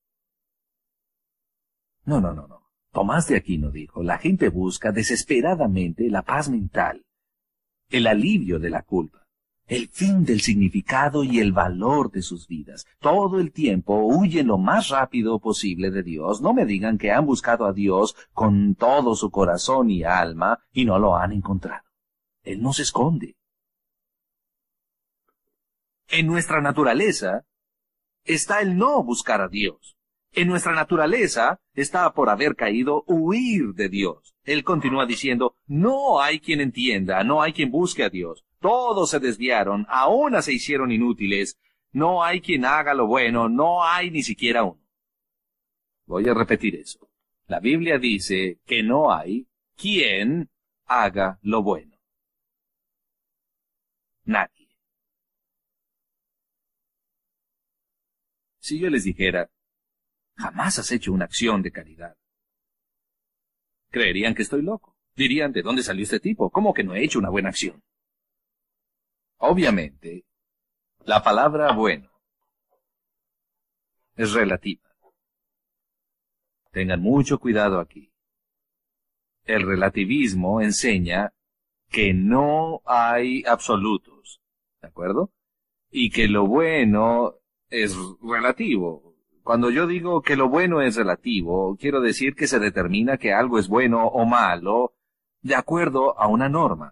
No. Tomás de Aquino dijo, la gente busca desesperadamente la paz mental, el alivio de la culpa, el fin del significado y el valor de sus vidas. Todo el tiempo huyen lo más rápido posible de Dios. No me digan que han buscado a Dios con todo su corazón y alma y no lo han encontrado. Él no se esconde. En nuestra naturaleza está el no buscar a Dios. En nuestra naturaleza está por haber caído huir de Dios. Él continúa diciendo, no hay quien entienda, no hay quien busque a Dios. Todos se desviaron, aún se hicieron inútiles. No hay quien haga lo bueno, no hay ni siquiera uno. Voy a repetir eso. La Biblia dice que no hay quien haga lo bueno. Nadie. Si yo les dijera, jamás has hecho una acción de caridad, creerían que estoy loco. Dirían, ¿de dónde salió este tipo? ¿Cómo que no he hecho una buena acción? Obviamente, la palabra bueno es relativa. Tengan mucho cuidado aquí. El relativismo enseña que no hay absolutos, ¿de acuerdo? Y que lo bueno es relativo. Cuando yo digo que lo bueno es relativo, quiero decir que se determina que algo es bueno o malo de acuerdo a una norma.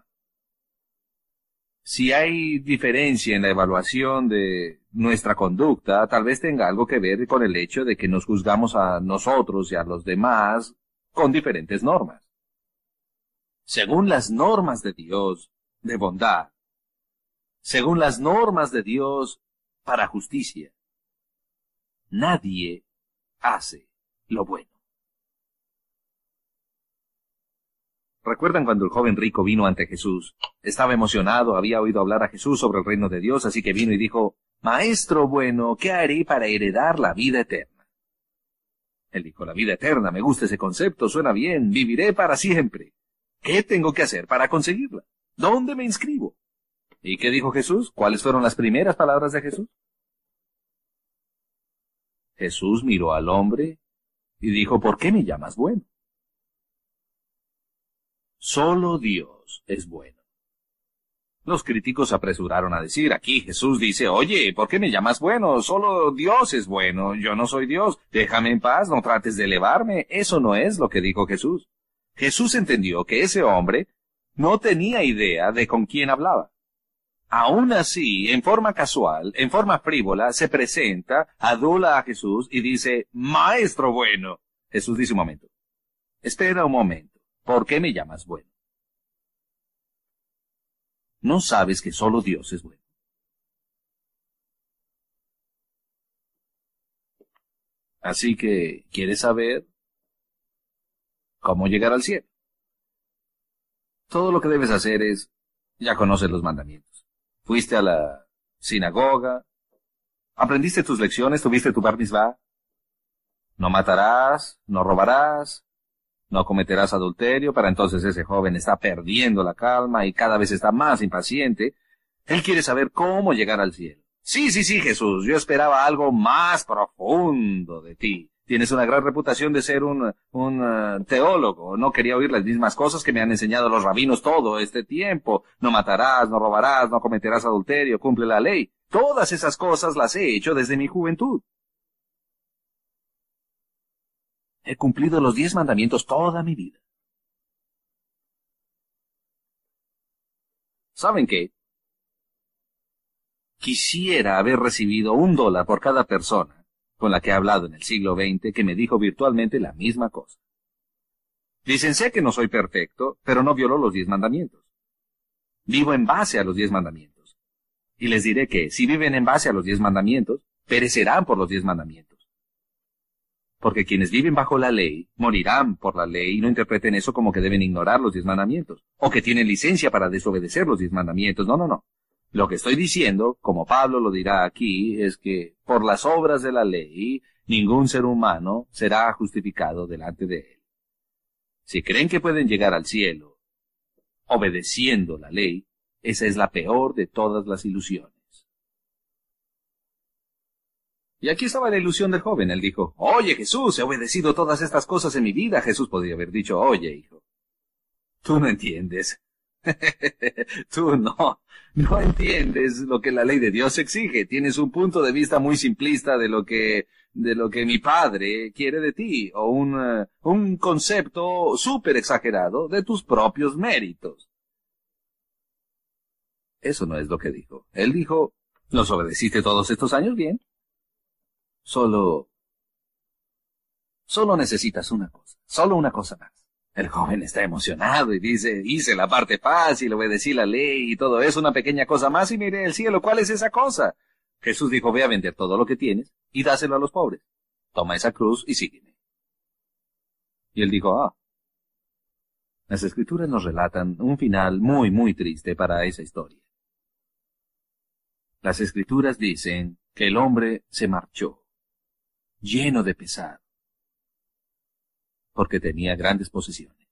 Si hay diferencia en la evaluación de nuestra conducta, tal vez tenga algo que ver con el hecho de que nos juzgamos a nosotros y a los demás con diferentes normas. Según las normas de Dios de bondad, según las normas de Dios para justicia, nadie hace lo bueno. ¿Recuerdan cuando el joven rico vino ante Jesús? Estaba emocionado, había oído hablar a Jesús sobre el reino de Dios, así que vino y dijo, Maestro bueno, ¿qué haré para heredar la vida eterna? Él dijo, la vida eterna, me gusta ese concepto, suena bien, viviré para siempre. ¿Qué tengo que hacer para conseguirla? ¿Dónde me inscribo? ¿Y qué dijo Jesús? ¿Cuáles fueron las primeras palabras de Jesús? Jesús miró al hombre y dijo, ¿por qué me llamas bueno? Solo Dios es bueno. Los críticos se apresuraron a decir, aquí Jesús dice, oye, ¿por qué me llamas bueno? Solo Dios es bueno, yo no soy Dios, déjame en paz, no trates de elevarme. Eso no es lo que dijo Jesús. Jesús entendió que ese hombre no tenía idea de con quién hablaba. aún así, en forma casual, en forma frívola, se presenta, adula a Jesús y dice, Maestro bueno. Jesús dice un momento. Espera un momento. ¿Por qué me llamas bueno? ¿No sabes que solo Dios es bueno? Así que, ¿quieres saber cómo llegar al cielo? Todo lo que debes hacer es, ya conoces los mandamientos. Fuiste a la sinagoga, aprendiste tus lecciones, tuviste tu bar mitzvah. No matarás, no robarás, no cometerás adulterio. Para entonces ese joven está perdiendo la calma y cada vez está más impaciente. Él quiere saber cómo llegar al cielo. Sí, Jesús, yo esperaba algo más profundo de ti. Tienes una gran reputación de ser un teólogo. No quería oír las mismas cosas que me han enseñado los rabinos todo este tiempo. No matarás, no robarás, no cometerás adulterio, cumple la ley. Todas esas cosas las he hecho desde mi juventud. He cumplido los 10 mandamientos toda mi vida. ¿Saben qué? Quisiera haber recibido $1 por cada persona con la que he hablado en el siglo XX que me dijo virtualmente la misma cosa. Dicen, sé que no soy perfecto, pero no violo los 10 mandamientos. Vivo en base a los 10 mandamientos. Y les diré que, si viven en base a los 10 mandamientos, perecerán por los 10 mandamientos. Porque quienes viven bajo la ley, morirán por la ley, y no interpreten eso como que deben ignorar los 10 mandamientos, o que tienen licencia para desobedecer los 10 mandamientos. No. Lo que estoy diciendo, como Pablo lo dirá aquí, es que por las obras de la ley, ningún ser humano será justificado delante de él. Si creen que pueden llegar al cielo obedeciendo la ley, esa es la peor de todas las ilusiones. Y aquí estaba la ilusión del joven. Él dijo, oye Jesús, he obedecido todas estas cosas en mi vida. Jesús podría haber dicho, oye hijo, tú no entiendes. Tú no entiendes lo que la ley de Dios exige. Tienes un punto de vista muy simplista de lo que mi padre quiere de ti, o un concepto súper exagerado de tus propios méritos. Eso no es lo que dijo. Él dijo, ¿los obedeciste todos estos años? Bien. Solo necesitas una cosa, solo una cosa más. El joven está emocionado y dice, hice la parte fácil, obedecí la ley y todo eso, una pequeña cosa más y miré el cielo. ¿Cuál es esa cosa? Jesús dijo, ve a vender todo lo que tienes y dáselo a los pobres. Toma esa cruz y sígueme. Y él dijo, las Escrituras nos relatan un final muy, muy triste para esa historia. Las Escrituras dicen que el hombre se marchó, lleno de pesar, porque tenía grandes posesiones.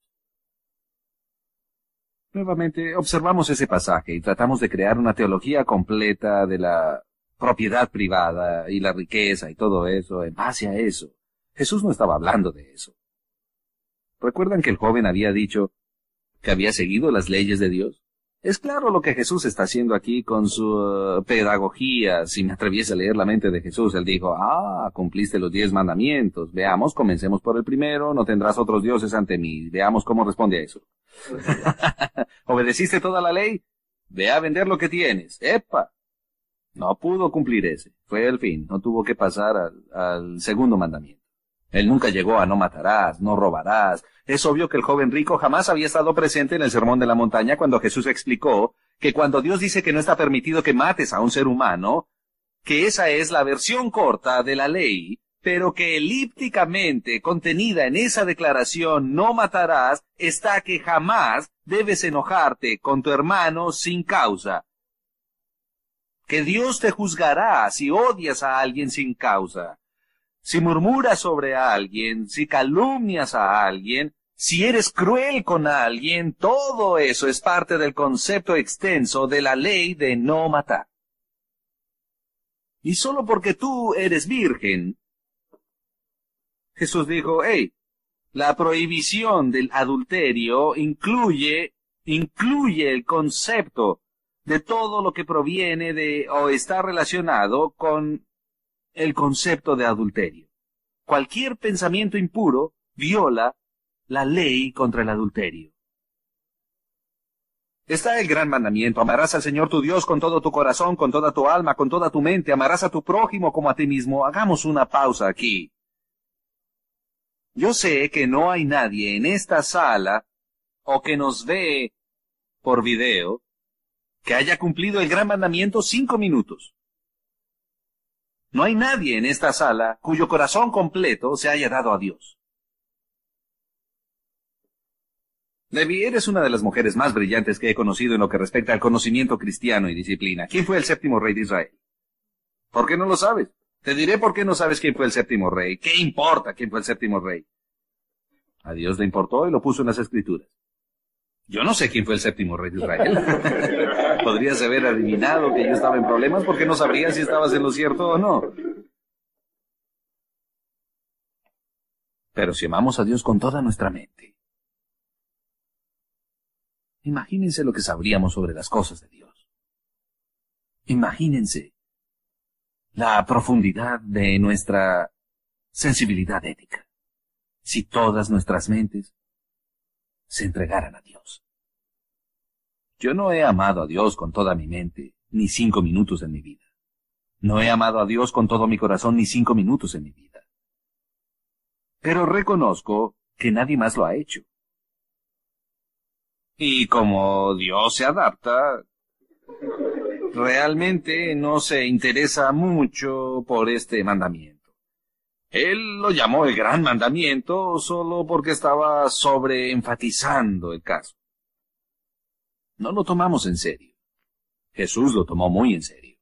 Nuevamente, observamos ese pasaje y tratamos de crear una teología completa de la propiedad privada y la riqueza y todo eso en base a eso. Jesús no estaba hablando de eso. ¿Recuerdan que el joven había dicho que había seguido las leyes de Dios? Es claro lo que Jesús está haciendo aquí con su pedagogía. Si me atreviese a leer la mente de Jesús, él dijo, cumpliste los 10 mandamientos. Veamos, comencemos por el primero, no tendrás otros dioses ante mí. Veamos cómo responde a eso. ¿Obedeciste toda la ley? Ve a vender lo que tienes. ¡Epa! No pudo cumplir ese. Fue el fin. No tuvo que pasar al segundo mandamiento. Él nunca llegó a no matarás, no robarás. Es obvio que el joven rico jamás había estado presente en el Sermón de la Montaña cuando Jesús explicó que cuando Dios dice que no está permitido que mates a un ser humano, que esa es la versión corta de la ley, pero que elípticamente contenida en esa declaración no matarás está que jamás debes enojarte con tu hermano sin causa. Que Dios te juzgará si odias a alguien sin causa. Si murmuras sobre alguien, si calumnias a alguien, si eres cruel con alguien, todo eso es parte del concepto extenso de la ley de no matar. Y solo porque tú eres virgen, Jesús dijo, la prohibición del adulterio incluye el concepto de todo lo que proviene de o está relacionado con el concepto de adulterio. Cualquier pensamiento impuro viola la ley contra el adulterio. Está el gran mandamiento: amarás al Señor tu Dios con todo tu corazón, con toda tu alma, con toda tu mente, amarás a tu prójimo como a ti mismo. Hagamos una pausa aquí. Yo sé que no hay nadie en esta sala o que nos ve por video que haya cumplido el gran mandamiento 5 minutos. No hay nadie en esta sala cuyo corazón completo se haya dado a Dios. Debbie, eres una de las mujeres más brillantes que he conocido en lo que respecta al conocimiento cristiano y disciplina. ¿Quién fue el séptimo rey de Israel? ¿Por qué no lo sabes? Te diré por qué no sabes quién fue el séptimo rey. ¿Qué importa quién fue el séptimo rey? A Dios le importó y lo puso en las Escrituras. Yo no sé quién fue el séptimo rey de Israel. Podrías haber adivinado que yo estaba en problemas porque no sabría si estabas en lo cierto o no. Pero si amamos a Dios con toda nuestra mente, imagínense lo que sabríamos sobre las cosas de Dios. Imagínense la profundidad de nuestra sensibilidad ética si todas nuestras mentes se entregaran a Dios. Yo no he amado a Dios con toda mi mente, ni 5 minutos en mi vida. No he amado a Dios con todo mi corazón, ni 5 minutos en mi vida. Pero reconozco que nadie más lo ha hecho. Y como Dios se adapta, realmente no se interesa mucho por este mandamiento. Él lo llamó el gran mandamiento solo porque estaba sobreenfatizando el caso. No lo tomamos en serio. Jesús lo tomó muy en serio.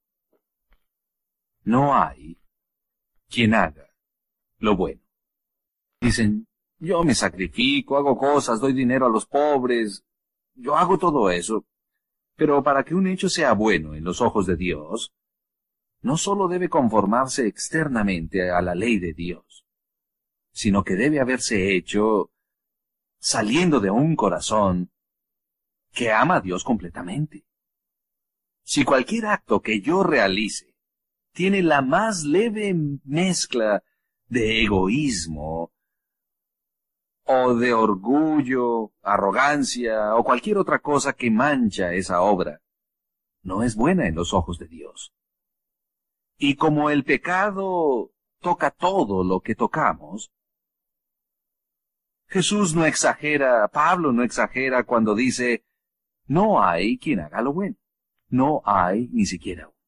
No hay quien haga lo bueno. Dicen, yo me sacrifico, hago cosas, doy dinero a los pobres, yo hago todo eso. Pero para que un hecho sea bueno en los ojos de Dios, no solo debe conformarse externamente a la ley de Dios, sino que debe haberse hecho saliendo de un corazón que ama a Dios completamente. Si cualquier acto que yo realice tiene la más leve mezcla de egoísmo, o de orgullo, arrogancia, o cualquier otra cosa que mancha esa obra, no es buena en los ojos de Dios. Y como el pecado toca todo lo que tocamos, Jesús no exagera, Pablo no exagera cuando dice, no hay quien haga lo bueno. No hay ni siquiera uno.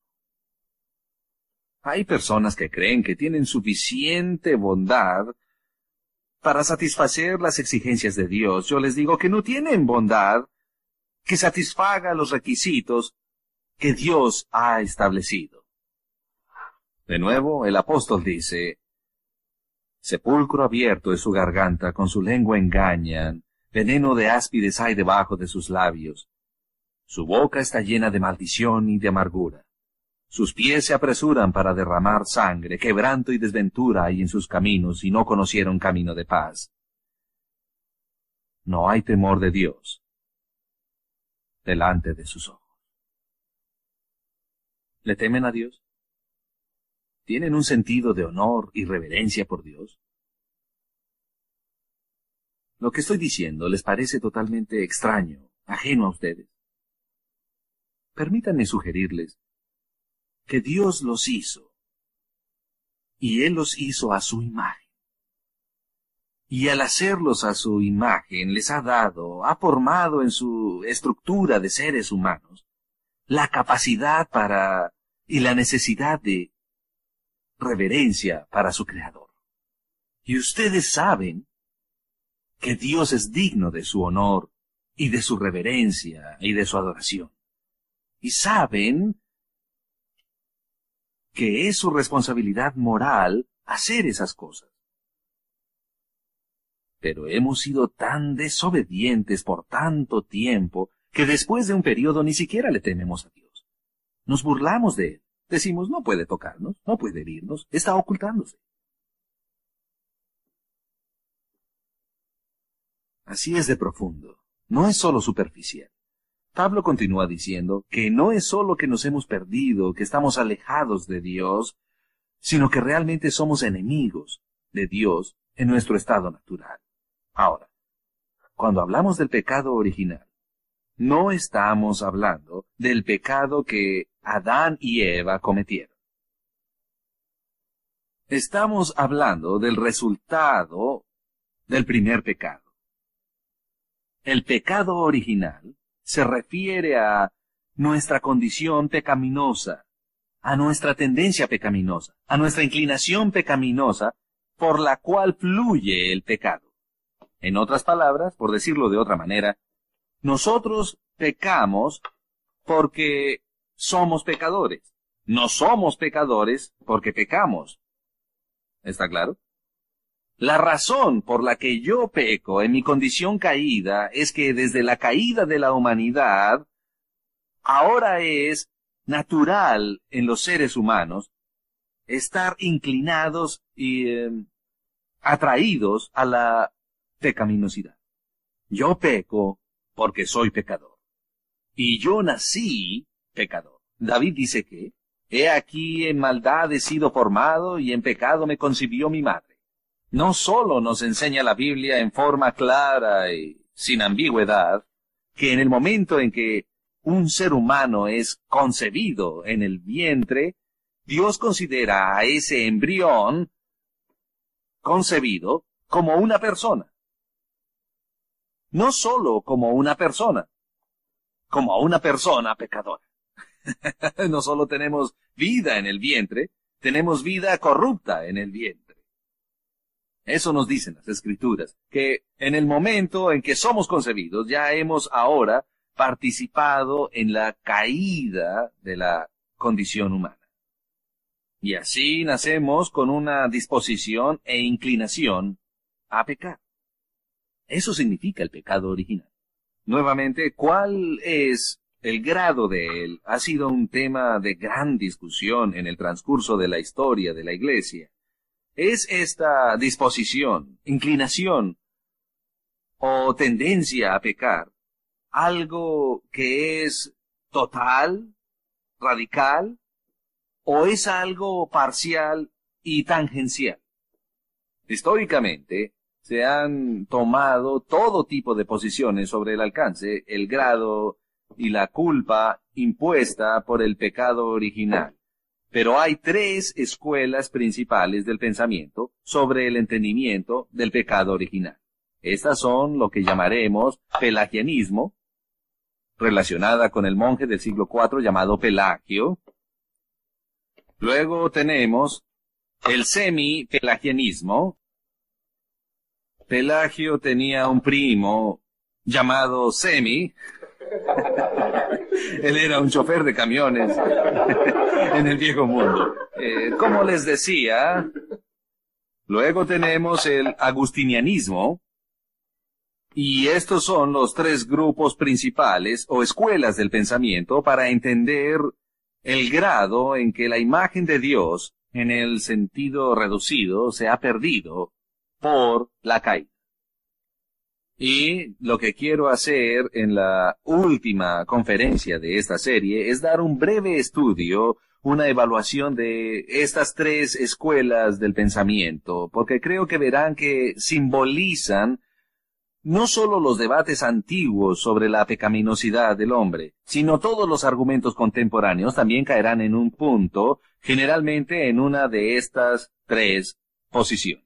Hay personas que creen que tienen suficiente bondad para satisfacer las exigencias de Dios. Yo les digo que no tienen bondad que satisfaga los requisitos que Dios ha establecido. De nuevo, el apóstol dice, sepulcro abierto es su garganta, con su lengua engañan, veneno de áspides hay debajo de sus labios. Su boca está llena de maldición y de amargura. Sus pies se apresuran para derramar sangre, quebranto y desventura hay en sus caminos, y no conocieron camino de paz. No hay temor de Dios delante de sus ojos. ¿Le temen a Dios? ¿Tienen un sentido de honor y reverencia por Dios? Lo que estoy diciendo les parece totalmente extraño, ajeno a ustedes. Permítanme sugerirles que Dios los hizo, y Él los hizo a su imagen. Y al hacerlos a su imagen, les ha dado, ha formado en su estructura de seres humanos, la capacidad para, y la necesidad de reverencia para su Creador. Y ustedes saben que Dios es digno de su honor, y de su reverencia, y de su adoración. Y saben que es su responsabilidad moral hacer esas cosas. Pero hemos sido tan desobedientes por tanto tiempo que después de un periodo ni siquiera le tememos a Dios. Nos burlamos de Él. Decimos, no puede tocarnos, no puede herirnos, está ocultándose. Así es de profundo, no es solo superficial. Pablo continúa diciendo que no es solo que nos hemos perdido, que estamos alejados de Dios, sino que realmente somos enemigos de Dios en nuestro estado natural. Ahora, cuando hablamos del pecado original, no estamos hablando del pecado que Adán y Eva cometieron. Estamos hablando del resultado del primer pecado. El pecado original se refiere a nuestra condición pecaminosa, a nuestra tendencia pecaminosa, a nuestra inclinación pecaminosa por la cual fluye el pecado. En otras palabras, por decirlo de otra manera, nosotros pecamos porque somos pecadores. No somos pecadores porque pecamos. ¿Está claro? La razón por la que yo peco en mi condición caída es que desde la caída de la humanidad, ahora es natural en los seres humanos estar inclinados y atraídos a la pecaminosidad. Yo peco porque soy pecador. Y yo nací pecador. David dice que, he aquí en maldad he sido formado y en pecado me concibió mi madre. No solo nos enseña la Biblia en forma clara y sin ambigüedad, que en el momento en que un ser humano es concebido en el vientre, Dios considera a ese embrión concebido como una persona. No solo como una persona pecadora. No solo tenemos vida en el vientre, tenemos vida corrupta en el vientre. Eso nos dicen las Escrituras, que en el momento en que somos concebidos, ya hemos ahora participado en la caída de la condición humana. Y así nacemos con una disposición e inclinación a pecar. Eso significa el pecado original. Nuevamente, ¿cuál es el grado de él? Ha sido un tema de gran discusión en el transcurso de la historia de la Iglesia. ¿Es esta disposición, inclinación o tendencia a pecar algo que es total, radical, o es algo parcial y tangencial? Históricamente, se han tomado todo tipo de posiciones sobre el alcance, el grado y la culpa impuesta por el pecado original. Pero hay tres escuelas principales del pensamiento sobre el entendimiento del pecado original. Estas son lo que llamaremos pelagianismo, relacionada con el monje del siglo IV llamado Pelagio. Luego tenemos el semi-pelagianismo. Pelagio tenía un primo llamado Semi. Él era un chofer de camiones en el viejo mundo. Como les decía, luego tenemos el agustinianismo, y estos son los tres grupos principales o escuelas del pensamiento para entender el grado en que la imagen de Dios, en el sentido reducido, se ha perdido por la caída. Y lo que quiero hacer en la última conferencia de esta serie es dar un breve estudio, una evaluación de estas tres escuelas del pensamiento, porque creo que verán que simbolizan no solo los debates antiguos sobre la pecaminosidad del hombre, sino todos los argumentos contemporáneos también caerán en un punto, generalmente en una de estas tres posiciones.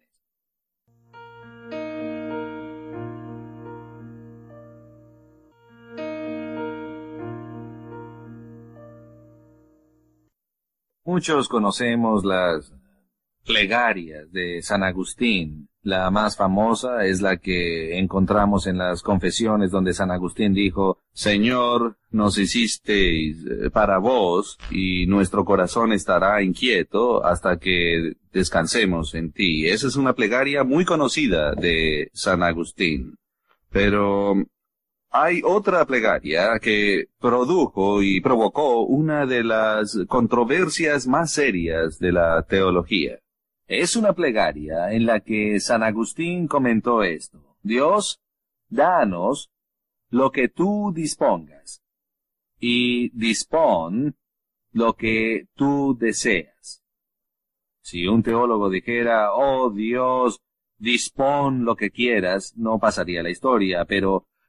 Muchos conocemos las plegarias de San Agustín. La más famosa es la que encontramos en las confesiones, donde San Agustín dijo: Señor, nos hicisteis para vos, y nuestro corazón estará inquieto hasta que descansemos en ti. Esa es una plegaria muy conocida de San Agustín. Pero hay otra plegaria que produjo y provocó una de las controversias más serias de la teología. Es una plegaria en la que San Agustín comentó esto: Dios, danos lo que tú dispongas, y dispón lo que tú deseas. Si un teólogo dijera: oh Dios, dispón lo que quieras, no pasaría la historia, pero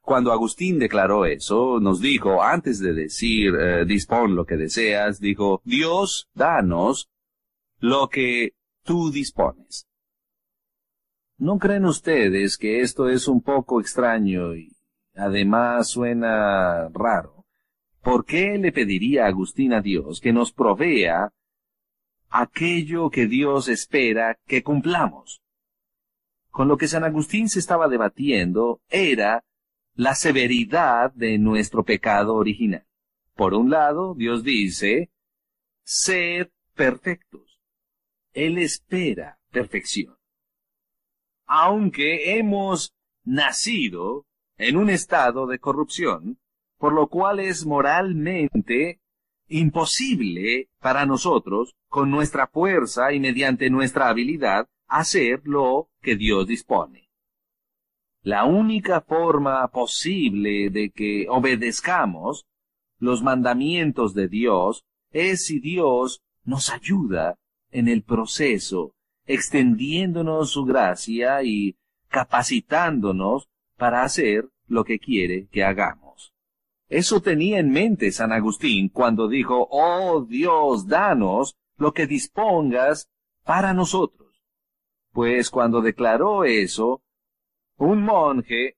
Cuando Agustín declaró eso, nos dijo, antes de decir, dispón lo que deseas, dijo, Dios, danos lo que tú dispones. ¿No creen ustedes que esto es un poco extraño y además suena raro? ¿Por qué le pediría Agustín a Dios que nos provea aquello que Dios espera que cumplamos? Con lo que San Agustín se estaba debatiendo era la severidad de nuestro pecado original. Por un lado, Dios dice, sed perfectos. Él espera perfección. Aunque hemos nacido en un estado de corrupción, por lo cual es moralmente imposible para nosotros, con nuestra fuerza y mediante nuestra habilidad, hacer lo que Dios dispone. La única forma posible de que obedezcamos los mandamientos de Dios es si Dios nos ayuda en el proceso, extendiéndonos su gracia y capacitándonos para hacer lo que quiere que hagamos. Eso tenía en mente San Agustín cuando dijo, oh Dios, danos lo que dispongas para nosotros. Pues cuando declaró eso, un monje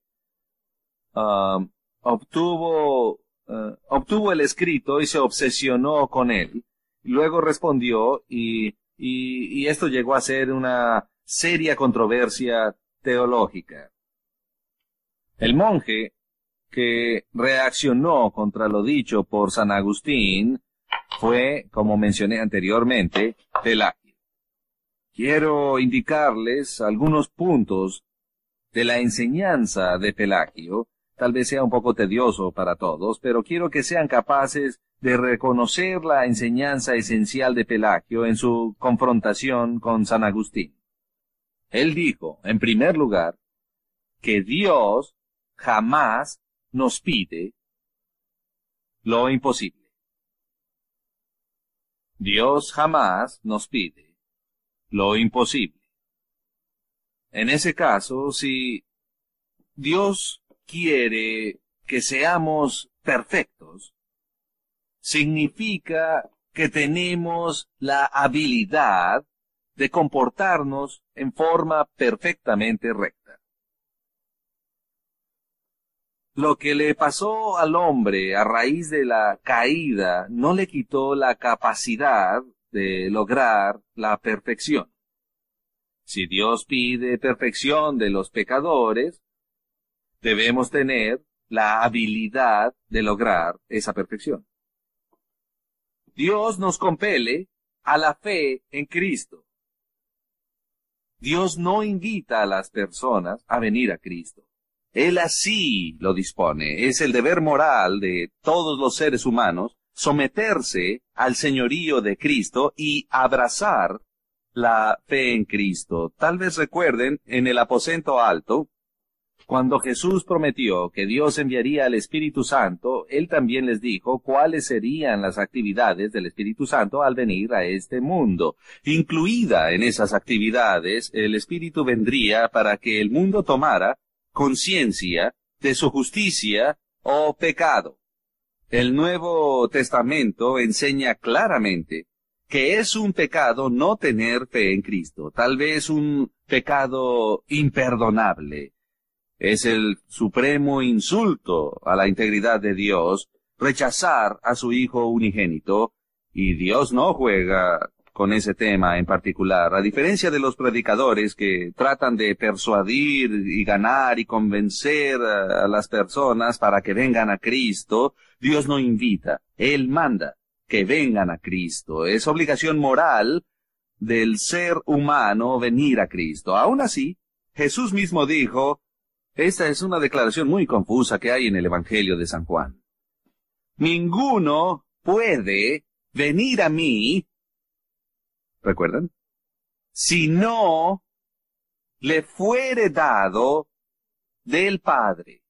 obtuvo el escrito y se obsesionó con él. Luego respondió y esto llegó a ser una seria controversia teológica. El monje que reaccionó contra lo dicho por San Agustín fue, como mencioné anteriormente, Pelagio. Quiero indicarles algunos puntos de la enseñanza de Pelagio. Tal vez sea un poco tedioso para todos, pero quiero que sean capaces de reconocer la enseñanza esencial de Pelagio en su confrontación con San Agustín. Él dijo, en primer lugar, que Dios jamás nos pide lo imposible. Dios jamás nos pide lo imposible. En ese caso, si Dios quiere que seamos perfectos, significa que tenemos la habilidad de comportarnos en forma perfectamente recta. Lo que le pasó al hombre a raíz de la caída no le quitó la capacidad de lograr la perfección. Si Dios pide perfección de los pecadores, debemos tener la habilidad de lograr esa perfección. Dios nos compele a la fe en Cristo. Dios no invita a las personas a venir a Cristo. Él así lo dispone. Es el deber moral de todos los seres humanos someterse al señorío de Cristo y abrazar la fe en Cristo. Tal vez recuerden en el aposento alto, cuando Jesús prometió que Dios enviaría al Espíritu Santo, Él también les dijo cuáles serían las actividades del Espíritu Santo al venir a este mundo. Incluida en esas actividades, el Espíritu vendría para que el mundo tomara conciencia de su justicia o pecado. El Nuevo Testamento enseña claramente que es un pecado no tener fe en Cristo, tal vez un pecado imperdonable. Es el supremo insulto a la integridad de Dios rechazar a su Hijo unigénito, y Dios no juega con ese tema en particular. A diferencia de los predicadores que tratan de persuadir y ganar y convencer a las personas para que vengan a Cristo, Dios no invita, Él manda que vengan a Cristo. Es obligación moral del ser humano venir a Cristo. Aún así, Jesús mismo dijo, esta es una declaración muy confusa que hay en el Evangelio de San Juan. Ninguno puede venir a mí, ¿recuerdan? Si no le fuere dado del Padre.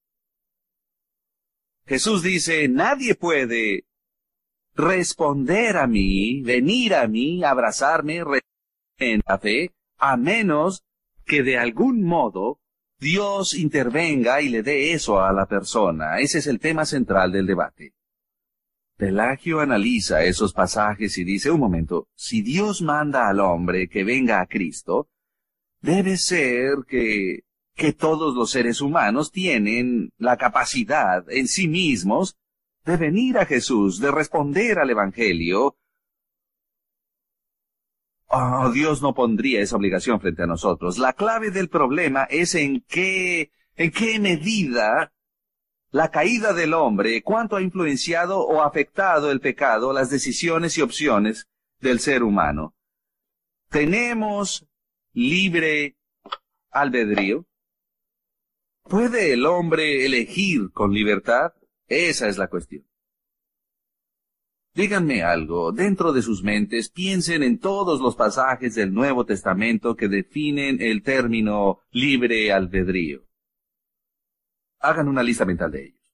Jesús dice, nadie puede responder a mí, venir a mí, abrazarme en la fe, a menos que de algún modo Dios intervenga y le dé eso a la persona. Ese es el tema central del debate. Pelagio analiza esos pasajes y dice, un momento, si Dios manda al hombre que venga a Cristo, debe ser que todos los seres humanos tienen la capacidad en sí mismos de venir a Jesús, de responder al Evangelio. Oh, Dios no pondría esa obligación frente a nosotros. La clave del problema es en qué medida la caída del hombre, cuánto ha influenciado o afectado el pecado, las decisiones y opciones del ser humano. ¿Tenemos libre albedrío? ¿Puede el hombre elegir con libertad? Esa es la cuestión. Díganme algo, dentro de sus mentes piensen en todos los pasajes del Nuevo Testamento que definen el término libre albedrío. Hagan una lista mental de ellos.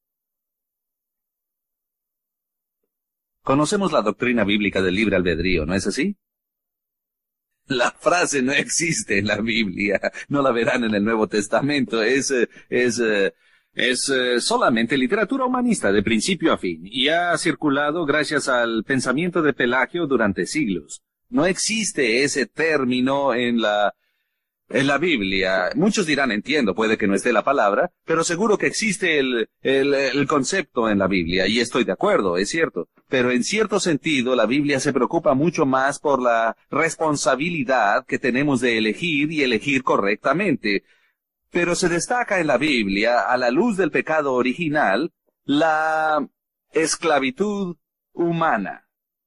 Conocemos la doctrina bíblica del libre albedrío, ¿no es así? La frase no existe en la Biblia, no la verán en el Nuevo Testamento, es solamente literatura humanista de principio a fin, y ha circulado gracias al pensamiento de Pelagio durante siglos. No existe ese término en la Biblia. Muchos dirán, entiendo, puede que no esté la palabra, pero seguro que existe el concepto en la Biblia, y estoy de acuerdo, es cierto. Pero en cierto sentido, la Biblia se preocupa mucho más por la responsabilidad que tenemos de elegir y elegir correctamente. Pero se destaca en la Biblia, a la luz del pecado original, la esclavitud humana.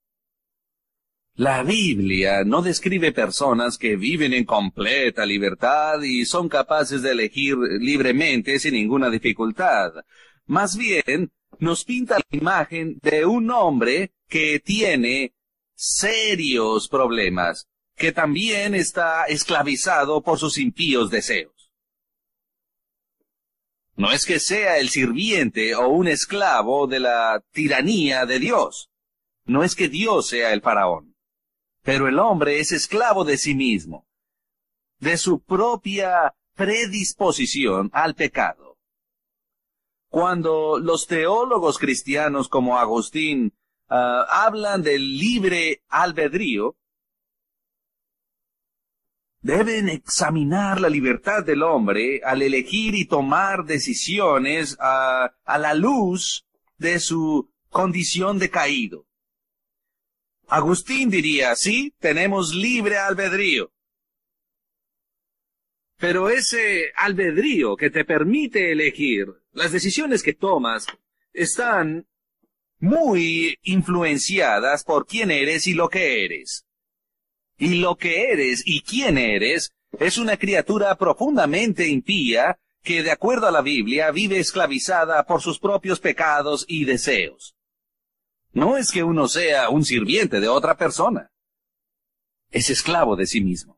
La Biblia no describe personas que viven en completa libertad y son capaces de elegir libremente sin ninguna dificultad. Más bien, nos pinta la imagen de un hombre que tiene serios problemas, que también está esclavizado por sus impíos deseos. No es que sea el sirviente o un esclavo de la tiranía de Dios. No es que Dios sea el faraón. Pero el hombre es esclavo de sí mismo, de su propia predisposición al pecado. Cuando los teólogos cristianos como Agustín hablan del libre albedrío, deben examinar la libertad del hombre al elegir y tomar decisiones a la luz de su condición de caído. Agustín diría, sí, tenemos libre albedrío. Pero ese albedrío que te permite elegir, las decisiones que tomas, están muy influenciadas por quién eres y lo que eres. Y lo que eres y quién eres es una criatura profundamente impía que, de acuerdo a la Biblia, vive esclavizada por sus propios pecados y deseos. No es que uno sea un sirviente de otra persona. Es esclavo de sí mismo,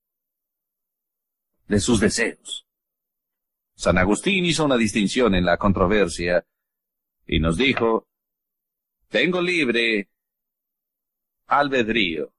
de sus deseos. San Agustín hizo una distinción en la controversia y nos dijo, tengo libre albedrío.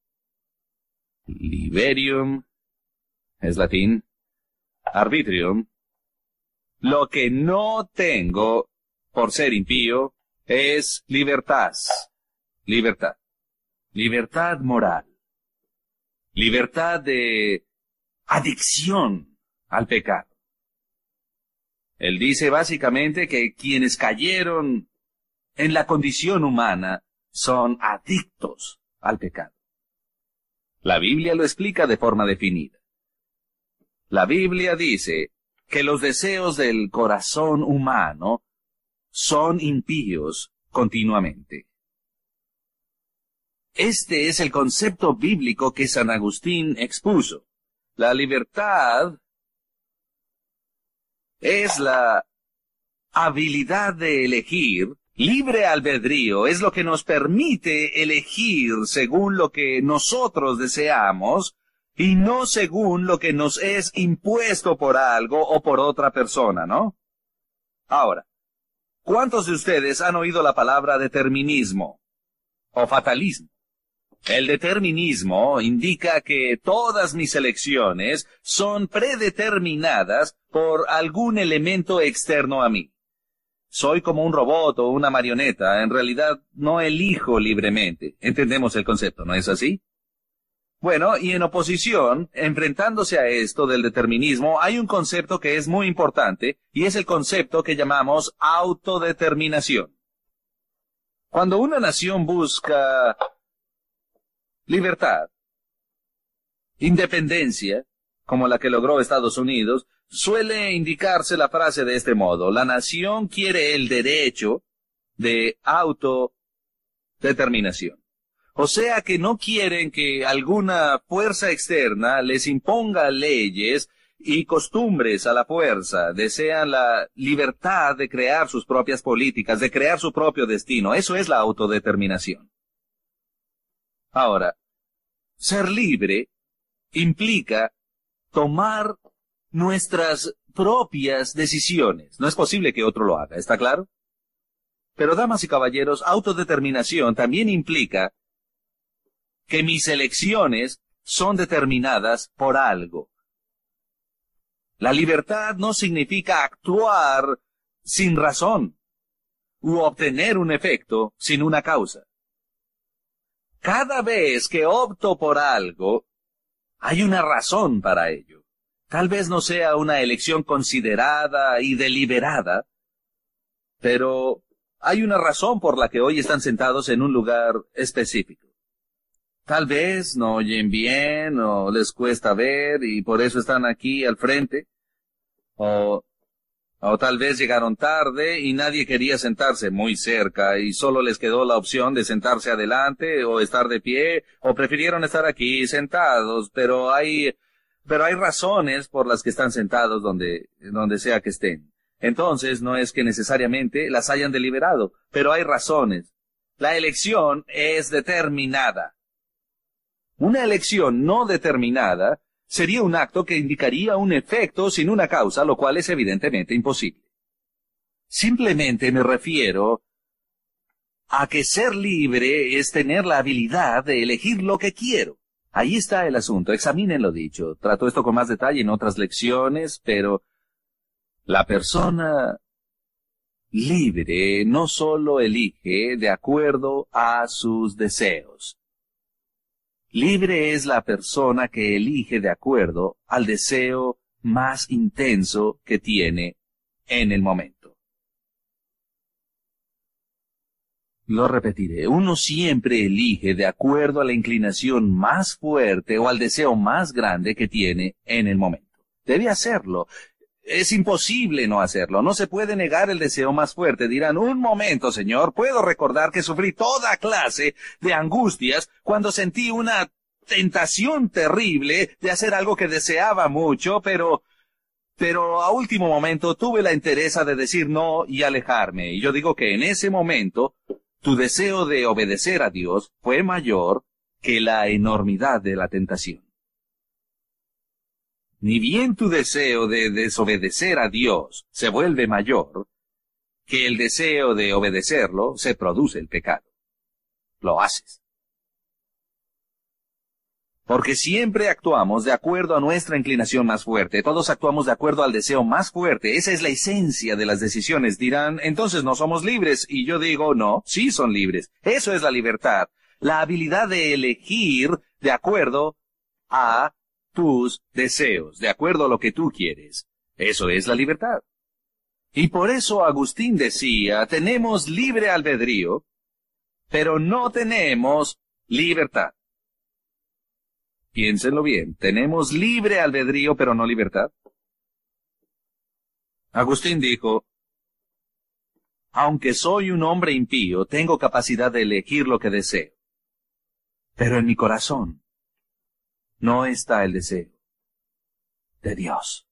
Liberium es latín, arbitrium. Lo que no tengo por ser impío es libertas, libertad, libertad moral, libertad de adicción al pecado. Él dice básicamente que quienes cayeron en la condición humana son adictos al pecado. La Biblia lo explica de forma definida. La Biblia dice que los deseos del corazón humano son impíos continuamente. Este es el concepto bíblico que San Agustín expuso. La libertad es la habilidad de elegir. Libre albedrío es lo que nos permite elegir según lo que nosotros deseamos y no según lo que nos es impuesto por algo o por otra persona, ¿no? Ahora, ¿cuántos de ustedes han oído la palabra determinismo o fatalismo? El determinismo indica que todas mis elecciones son predeterminadas por algún elemento externo a mí. Soy como un robot o una marioneta, en realidad no elijo libremente. Entendemos el concepto, ¿no es así? Bueno, y en oposición, enfrentándose a esto del determinismo, hay un concepto que es muy importante, y es el concepto que llamamos autodeterminación. Cuando una nación busca libertad, independencia, como la que logró Estados Unidos, suele indicarse la frase de este modo: la nación quiere el derecho de autodeterminación. O sea que no quieren que alguna fuerza externa les imponga leyes y costumbres a la fuerza. Desean la libertad de crear sus propias políticas, de crear su propio destino. Eso es la autodeterminación. Ahora, ser libre implica tomar nuestras propias decisiones. No es posible que otro lo haga, ¿está claro? Pero, damas y caballeros, autodeterminación también implica que mis elecciones son determinadas por algo. La libertad no significa actuar sin razón u obtener un efecto sin una causa. Cada vez que opto por algo, hay una razón para ello. Tal vez no sea una elección considerada y deliberada, pero hay una razón por la que hoy están sentados en un lugar específico. Tal vez no oyen bien o les cuesta ver y por eso están aquí al frente. O tal vez llegaron tarde y nadie quería sentarse muy cerca y solo les quedó la opción de sentarse adelante o estar de pie, o prefirieron estar aquí sentados, pero hay razones por las que están sentados donde sea que estén. Entonces no es que necesariamente las hayan deliberado, pero hay razones. La elección es determinada. Una elección no determinada sería un acto que indicaría un efecto sin una causa, lo cual es evidentemente imposible. Simplemente me refiero a que ser libre es tener la habilidad de elegir lo que quiero. Ahí está el asunto, examinen lo dicho. Trato esto con más detalle en otras lecciones, pero la persona libre no solo elige de acuerdo a sus deseos. Libre es la persona que elige de acuerdo al deseo más intenso que tiene en el momento. Lo repetiré, uno siempre elige de acuerdo a la inclinación más fuerte o al deseo más grande que tiene en el momento. Debe hacerlo. Es imposible no hacerlo. No se puede negar el deseo más fuerte. Dirán: un momento, señor, puedo recordar que sufrí toda clase de angustias cuando sentí una tentación terrible de hacer algo que deseaba mucho, pero a último momento tuve la entereza de decir no y alejarme. Y yo digo que en ese momento tu deseo de obedecer a Dios fue mayor que la enormidad de la tentación. Ni bien tu deseo de desobedecer a Dios se vuelve mayor que el deseo de obedecerlo, se produce el pecado. Lo haces. Porque siempre actuamos de acuerdo a nuestra inclinación más fuerte. Todos actuamos de acuerdo al deseo más fuerte. Esa es la esencia de las decisiones. Dirán: entonces no somos libres. Y yo digo: no, sí son libres. Eso es la libertad. La habilidad de elegir de acuerdo a tus deseos, de acuerdo a lo que tú quieres. Eso es la libertad. Y por eso Agustín decía: tenemos libre albedrío, pero no tenemos libertad. Piénsenlo bien, tenemos libre albedrío, pero no libertad. Agustín dijo: aunque soy un hombre impío, tengo capacidad de elegir lo que deseo. Pero en mi corazón no está el deseo de Dios.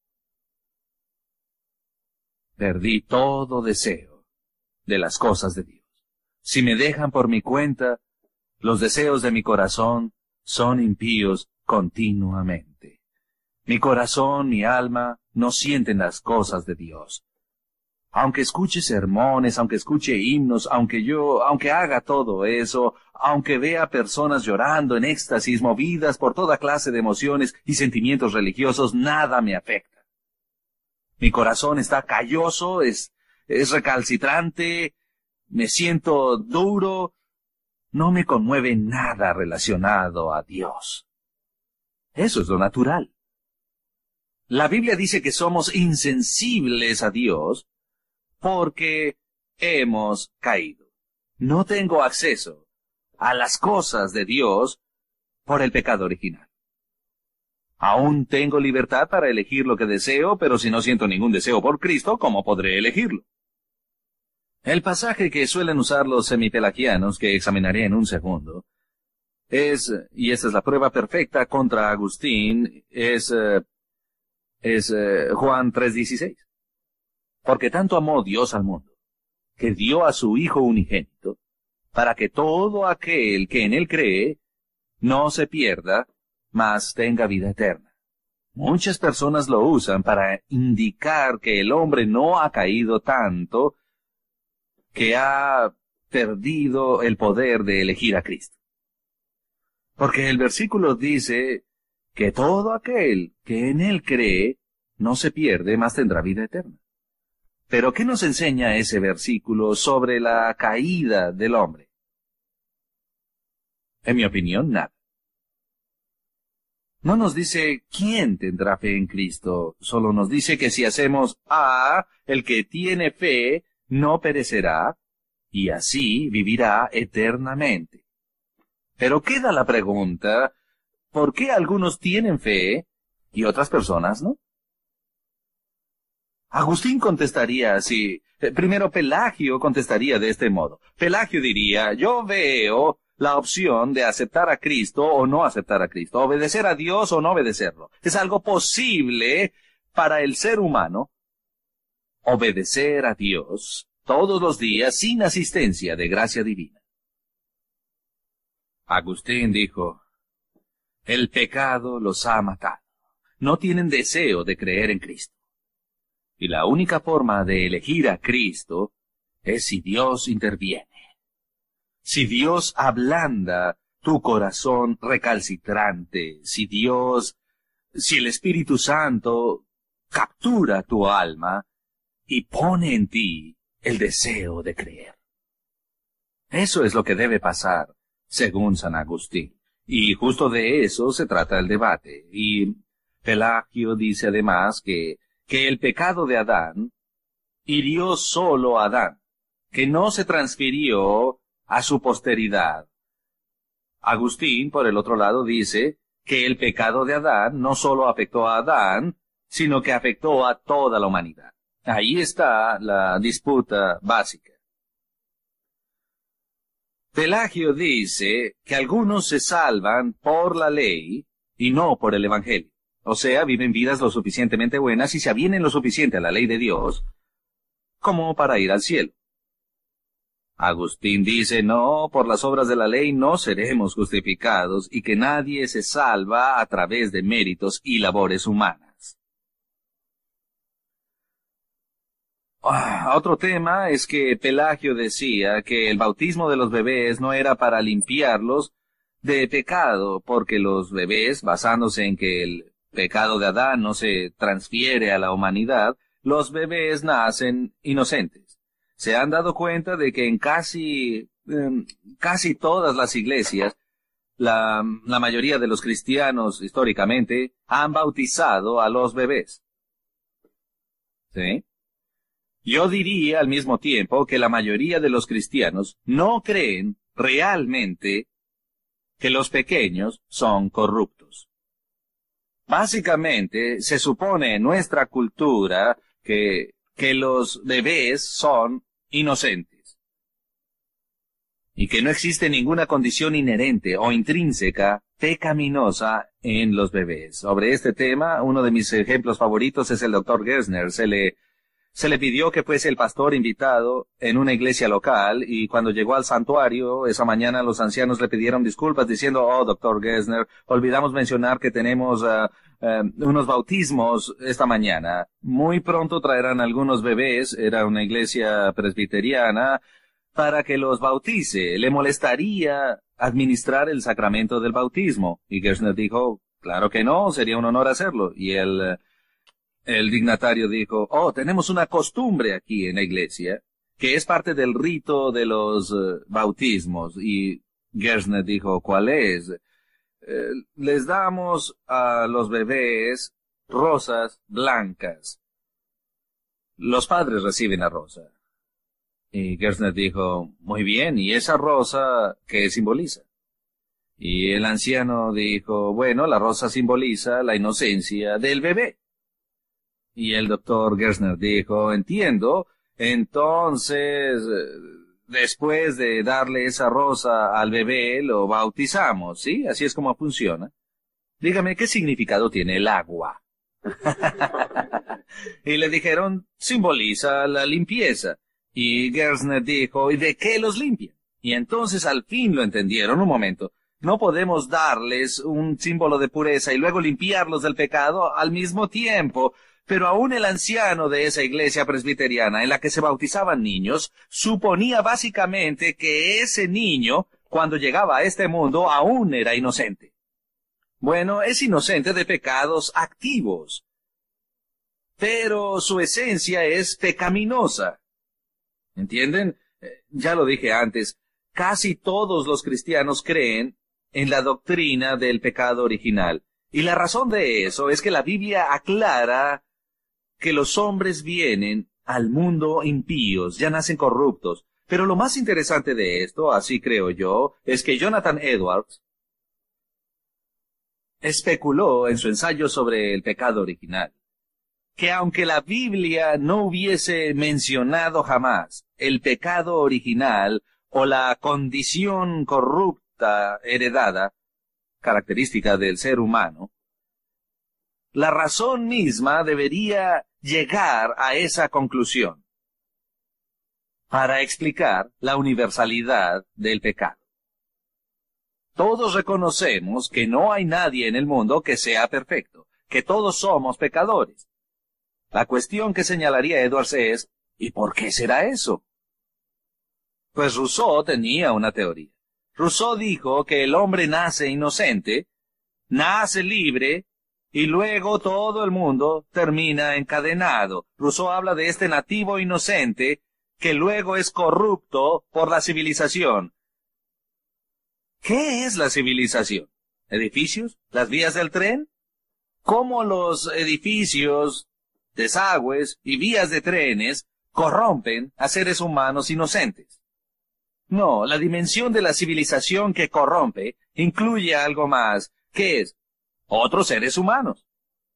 Perdí todo deseo de las cosas de Dios. Si me dejan por mi cuenta, los deseos de mi corazón son impíos continuamente. Mi corazón, mi alma, no sienten las cosas de Dios. Aunque escuche sermones, aunque escuche himnos, aunque haga todo eso, aunque vea personas llorando en éxtasis, movidas por toda clase de emociones y sentimientos religiosos, nada me afecta. Mi corazón está calloso, es recalcitrante, me siento duro, no me conmueve nada relacionado a Dios. Eso es lo natural. La Biblia dice que somos insensibles a Dios porque hemos caído. No tengo acceso a las cosas de Dios por el pecado original. Aún tengo libertad para elegir lo que deseo, pero si no siento ningún deseo por Cristo, ¿cómo podré elegirlo? El pasaje que suelen usar los semipelagianos, que examinaré en un segundo, y esta es la prueba perfecta contra Agustín, es Juan 3:16. Porque tanto amó Dios al mundo, que dio a su Hijo unigénito, para que todo aquel que en él cree no se pierda, mas tenga vida eterna. Muchas personas lo usan para indicar que el hombre no ha caído tanto, que ha perdido el poder de elegir a Cristo. Porque el versículo dice que todo aquel que en él cree no se pierde, mas tendrá vida eterna. Pero ¿qué nos enseña ese versículo sobre la caída del hombre? En mi opinión, nada. No nos dice quién tendrá fe en Cristo, solo nos dice que si hacemos A, el que tiene fe no perecerá, y así vivirá eternamente. Pero queda la pregunta, ¿por qué algunos tienen fe y otras personas no? Agustín contestaría así. Primero, Pelagio contestaría de este modo. Pelagio diría, yo veo la opción de aceptar a Cristo o no aceptar a Cristo, obedecer a Dios o no obedecerlo. Es algo posible para el ser humano obedecer a Dios todos los días sin asistencia de gracia divina. Agustín dijo, el pecado los ha matado. No tienen deseo de creer en Cristo. Y la única forma de elegir a Cristo es si Dios interviene. Si Dios ablanda tu corazón recalcitrante, si el Espíritu Santo captura tu alma y pone en ti el deseo de creer. Eso es lo que debe pasar, según San Agustín. Y justo de eso se trata el debate. Y Pelagio dice además que el pecado de Adán hirió solo a Adán, que no se transfirió a su posteridad. Agustín, por el otro lado, dice que el pecado de Adán no solo afectó a Adán, sino que afectó a toda la humanidad. Ahí está la disputa básica. Pelagio dice que algunos se salvan por la ley y no por el Evangelio. O sea, viven vidas lo suficientemente buenas y se avienen lo suficiente a la ley de Dios como para ir al cielo. Agustín dice, no, por las obras de la ley no seremos justificados y que nadie se salva a través de méritos y labores humanas. Otro tema es que Pelagio decía que el bautismo de los bebés no era para limpiarlos de pecado, porque los bebés, basándose en que el pecado de Adán no se transfiere a la humanidad, los bebés nacen inocentes. Se han dado cuenta de que en casi todas las iglesias, la mayoría de los cristianos históricamente han bautizado a los bebés. ¿Sí? Yo diría al mismo tiempo que la mayoría de los cristianos no creen realmente que los pequeños son corruptos. Básicamente, se supone en nuestra cultura que los bebés son inocentes y que no existe ninguna condición inherente o intrínseca pecaminosa en los bebés. Sobre este tema, uno de mis ejemplos favoritos es el Dr. Gessner. Se Se le pidió que fuese el pastor invitado en una iglesia local, y cuando llegó al santuario esa mañana los ancianos le pidieron disculpas diciendo: oh, doctor Gessner, olvidamos mencionar que tenemos unos bautismos esta mañana. Muy pronto traerán algunos bebés, era una iglesia presbiteriana, para que los bautice. ¿Le molestaría administrar el sacramento del bautismo? Y Gessner dijo: claro que no, sería un honor hacerlo. Y el dignatario dijo: oh, tenemos una costumbre aquí en la iglesia, que es parte del rito de los bautismos. Y Gessner dijo: ¿cuál es? Les damos a los bebés rosas blancas. Los padres reciben la rosa. Y Gessner dijo: muy bien, ¿y esa rosa qué simboliza? Y el anciano dijo: bueno, la rosa simboliza la inocencia del bebé. Y el doctor Gessner dijo: entiendo, entonces, después de darle esa rosa al bebé, lo bautizamos, ¿sí? Así es como funciona. Dígame, ¿qué significado tiene el agua? Y le dijeron: simboliza la limpieza. Y Gessner dijo: ¿y de qué los limpian? Y entonces al fin lo entendieron. Un momento, no podemos darles un símbolo de pureza y luego limpiarlos del pecado al mismo tiempo. Pero aún el anciano de esa iglesia presbiteriana en la que se bautizaban niños, suponía básicamente que ese niño, cuando llegaba a este mundo, aún era inocente. Bueno, es inocente de pecados activos, pero su esencia es pecaminosa. ¿Entienden? Ya lo dije antes, casi todos los cristianos creen en la doctrina del pecado original. Y la razón de eso es que la Biblia aclara que los hombres vienen al mundo impíos, ya nacen corruptos. Pero lo más interesante de esto, así creo yo, es que Jonathan Edwards especuló en su ensayo sobre el pecado original, que aunque la Biblia no hubiese mencionado jamás el pecado original o la condición corrupta heredada, característica del ser humano, la razón misma debería llegar a esa conclusión para explicar la universalidad del pecado. Todos reconocemos que no hay nadie en el mundo que sea perfecto, que todos somos pecadores. La cuestión que señalaría Edwards es: ¿y por qué será eso? Pues Rousseau tenía una teoría. Rousseau dijo que el hombre nace inocente, nace libre, y luego todo el mundo termina encadenado. Rousseau habla de este nativo inocente que luego es corrupto por la civilización. ¿Qué es la civilización? ¿Edificios? ¿Las vías del tren? ¿Cómo los edificios, desagües y vías de trenes corrompen a seres humanos inocentes? No, la dimensión de la civilización que corrompe incluye algo más, que es otros seres humanos.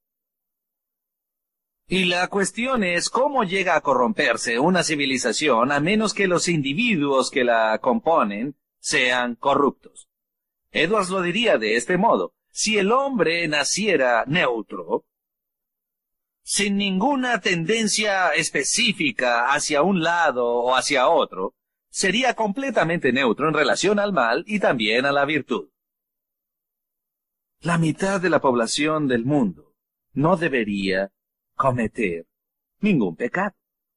Y la cuestión es cómo llega a corromperse una civilización a menos que los individuos que la componen sean corruptos. Edwards lo diría de este modo: si el hombre naciera neutro, sin ninguna tendencia específica hacia un lado o hacia otro, sería completamente neutro en relación al mal y también a la virtud. La mitad de la población del mundo no debería cometer ningún pecado.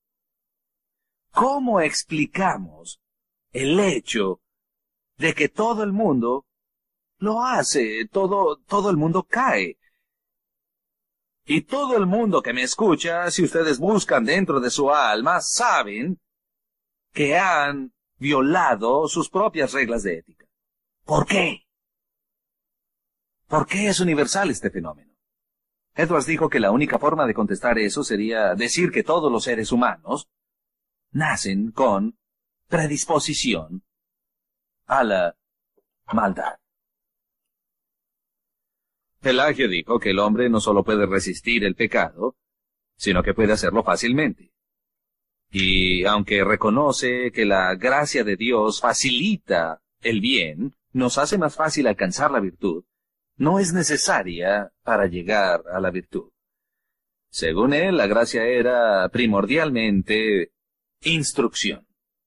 ¿Cómo explicamos el hecho de que todo el mundo lo hace, todo el mundo cae? Y todo el mundo que me escucha, si ustedes buscan dentro de su alma, saben que han violado sus propias reglas de ética. ¿Por qué? ¿Por qué es universal este fenómeno? Edwards dijo que la única forma de contestar eso sería decir que todos los seres humanos nacen con predisposición a la maldad. Pelagio dijo que el hombre no solo puede resistir el pecado, sino que puede hacerlo fácilmente. Y aunque reconoce que la gracia de Dios facilita el bien, nos hace más fácil alcanzar la virtud, no es necesaria para llegar a la virtud. Según él, la gracia era primordialmente instrucción.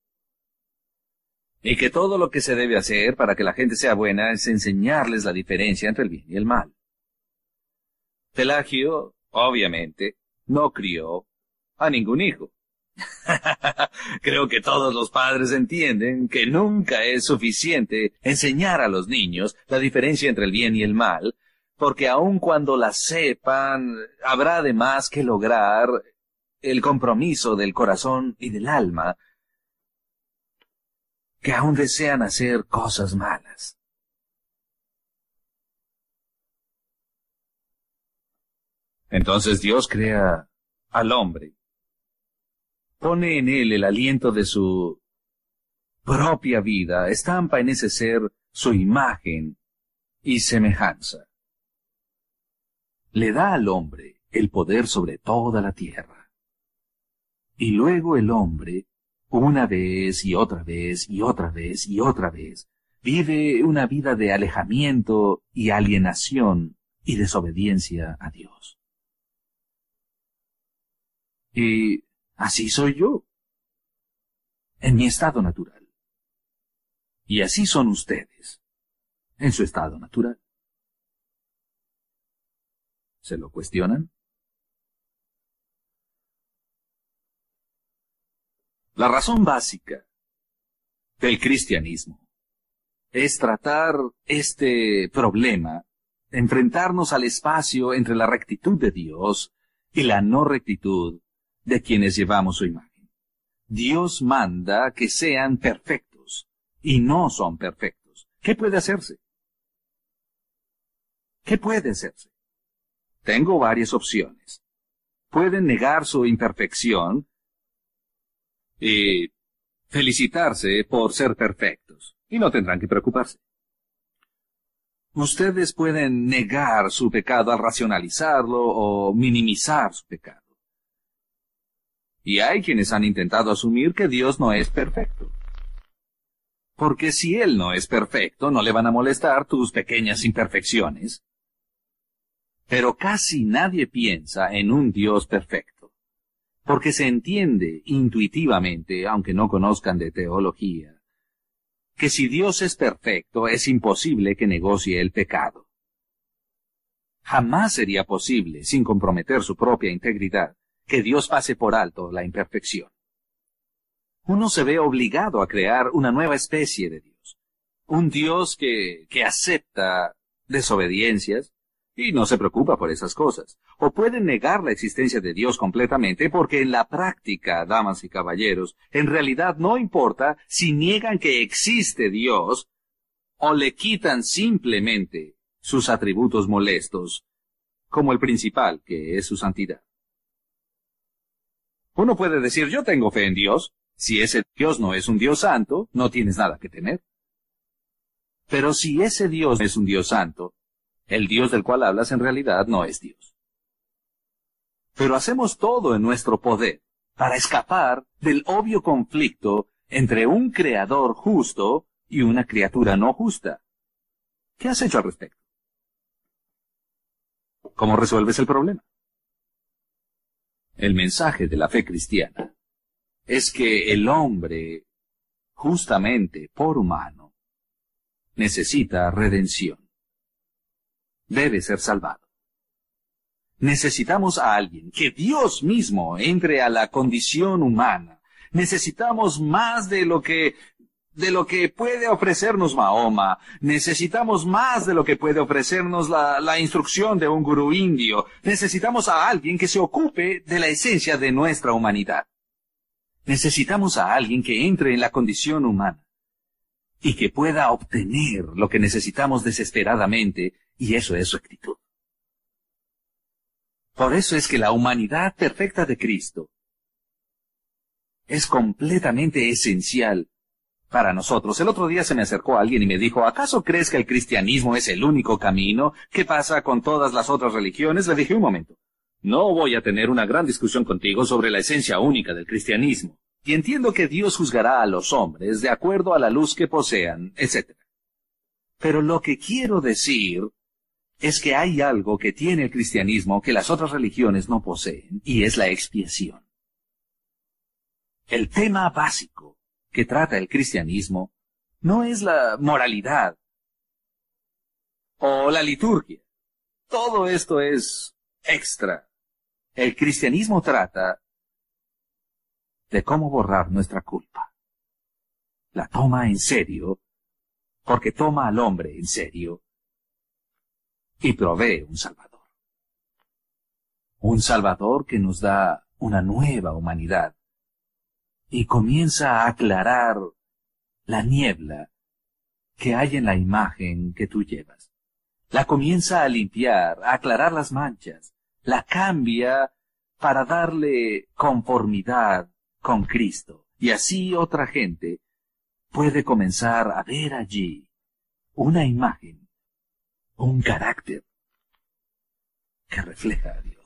Y que todo lo que se debe hacer para que la gente sea buena es enseñarles la diferencia entre el bien y el mal. Pelagio, obviamente, no crió a ningún hijo. Creo que todos los padres entienden que nunca es suficiente enseñar a los niños la diferencia entre el bien y el mal, porque aun cuando la sepan, habrá además que lograr el compromiso del corazón y del alma, que aún desean hacer cosas malas. Entonces Dios crea al hombre, pone en él el aliento de su propia vida, estampa en ese ser su imagen y semejanza. Le da al hombre el poder sobre toda la tierra. Y luego el hombre, una vez y otra vez y otra vez y otra vez, vive una vida de alejamiento y alienación y desobediencia a Dios. Y así soy yo, en mi estado natural. Y así son ustedes, en su estado natural. ¿Se lo cuestionan? La razón básica del cristianismo es tratar este problema, enfrentarnos al espacio entre la rectitud de Dios y la no rectitud de quienes llevamos su imagen. Dios manda que sean perfectos, y no son perfectos. ¿Qué puede hacerse? ¿Qué puede hacerse? Tengo varias opciones. Pueden negar su imperfección y felicitarse por ser perfectos, y no tendrán que preocuparse. Ustedes pueden negar su pecado al racionalizarlo o minimizar su pecado. Y hay quienes han intentado asumir que Dios no es perfecto. Porque si Él no es perfecto, no le van a molestar tus pequeñas imperfecciones. Pero casi nadie piensa en un Dios perfecto. Porque se entiende intuitivamente, aunque no conozcan de teología, que si Dios es perfecto, es imposible que negocie el pecado. Jamás sería posible, sin comprometer su propia integridad, que Dios pase por alto la imperfección. Uno se ve obligado a crear una nueva especie de Dios. Un Dios que acepta desobediencias y no se preocupa por esas cosas. O puede negar la existencia de Dios completamente porque en la práctica, damas y caballeros, en realidad no importa si niegan que existe Dios o le quitan simplemente sus atributos molestos, como el principal, que es su santidad. Uno puede decir, yo tengo fe en Dios. Si ese Dios no es un Dios santo, no tienes nada que temer. Pero si ese Dios es un Dios santo, el Dios del cual hablas en realidad no es Dios. Pero hacemos todo en nuestro poder para escapar del obvio conflicto entre un creador justo y una criatura no justa. ¿Qué has hecho al respecto? ¿Cómo resuelves el problema? El mensaje de la fe cristiana es que el hombre, justamente por humano, necesita redención. Debe ser salvado. Necesitamos a alguien, que Dios mismo entre a la condición humana. Necesitamos más de lo que puede ofrecernos Mahoma. Necesitamos más de lo que puede ofrecernos la instrucción de un gurú indio. Necesitamos a alguien que se ocupe de la esencia de nuestra humanidad. Necesitamos a alguien que entre en la condición humana y que pueda obtener lo que necesitamos desesperadamente, y eso es rectitud. Por eso es que la humanidad perfecta de Cristo es completamente esencial para nosotros. El otro día se me acercó alguien y me dijo, ¿acaso crees que el cristianismo es el único camino? ¿Qué pasa con todas las otras religiones? Le dije, un momento. No voy a tener una gran discusión contigo sobre la esencia única del cristianismo. Y entiendo que Dios juzgará a los hombres de acuerdo a la luz que posean, etc. Pero lo que quiero decir es que hay algo que tiene el cristianismo que las otras religiones no poseen, y es la expiación. El tema básico que trata el cristianismo no es la moralidad o la liturgia. Todo esto es extra. El cristianismo trata de cómo borrar nuestra culpa. La toma en serio, porque toma al hombre en serio, y provee un Salvador. Un Salvador que nos da una nueva humanidad, y comienza a aclarar la niebla que hay en la imagen que tú llevas. La comienza a limpiar, a aclarar las manchas, la cambia para darle conformidad con Cristo. Y así otra gente puede comenzar a ver allí una imagen, un carácter que refleja a Dios.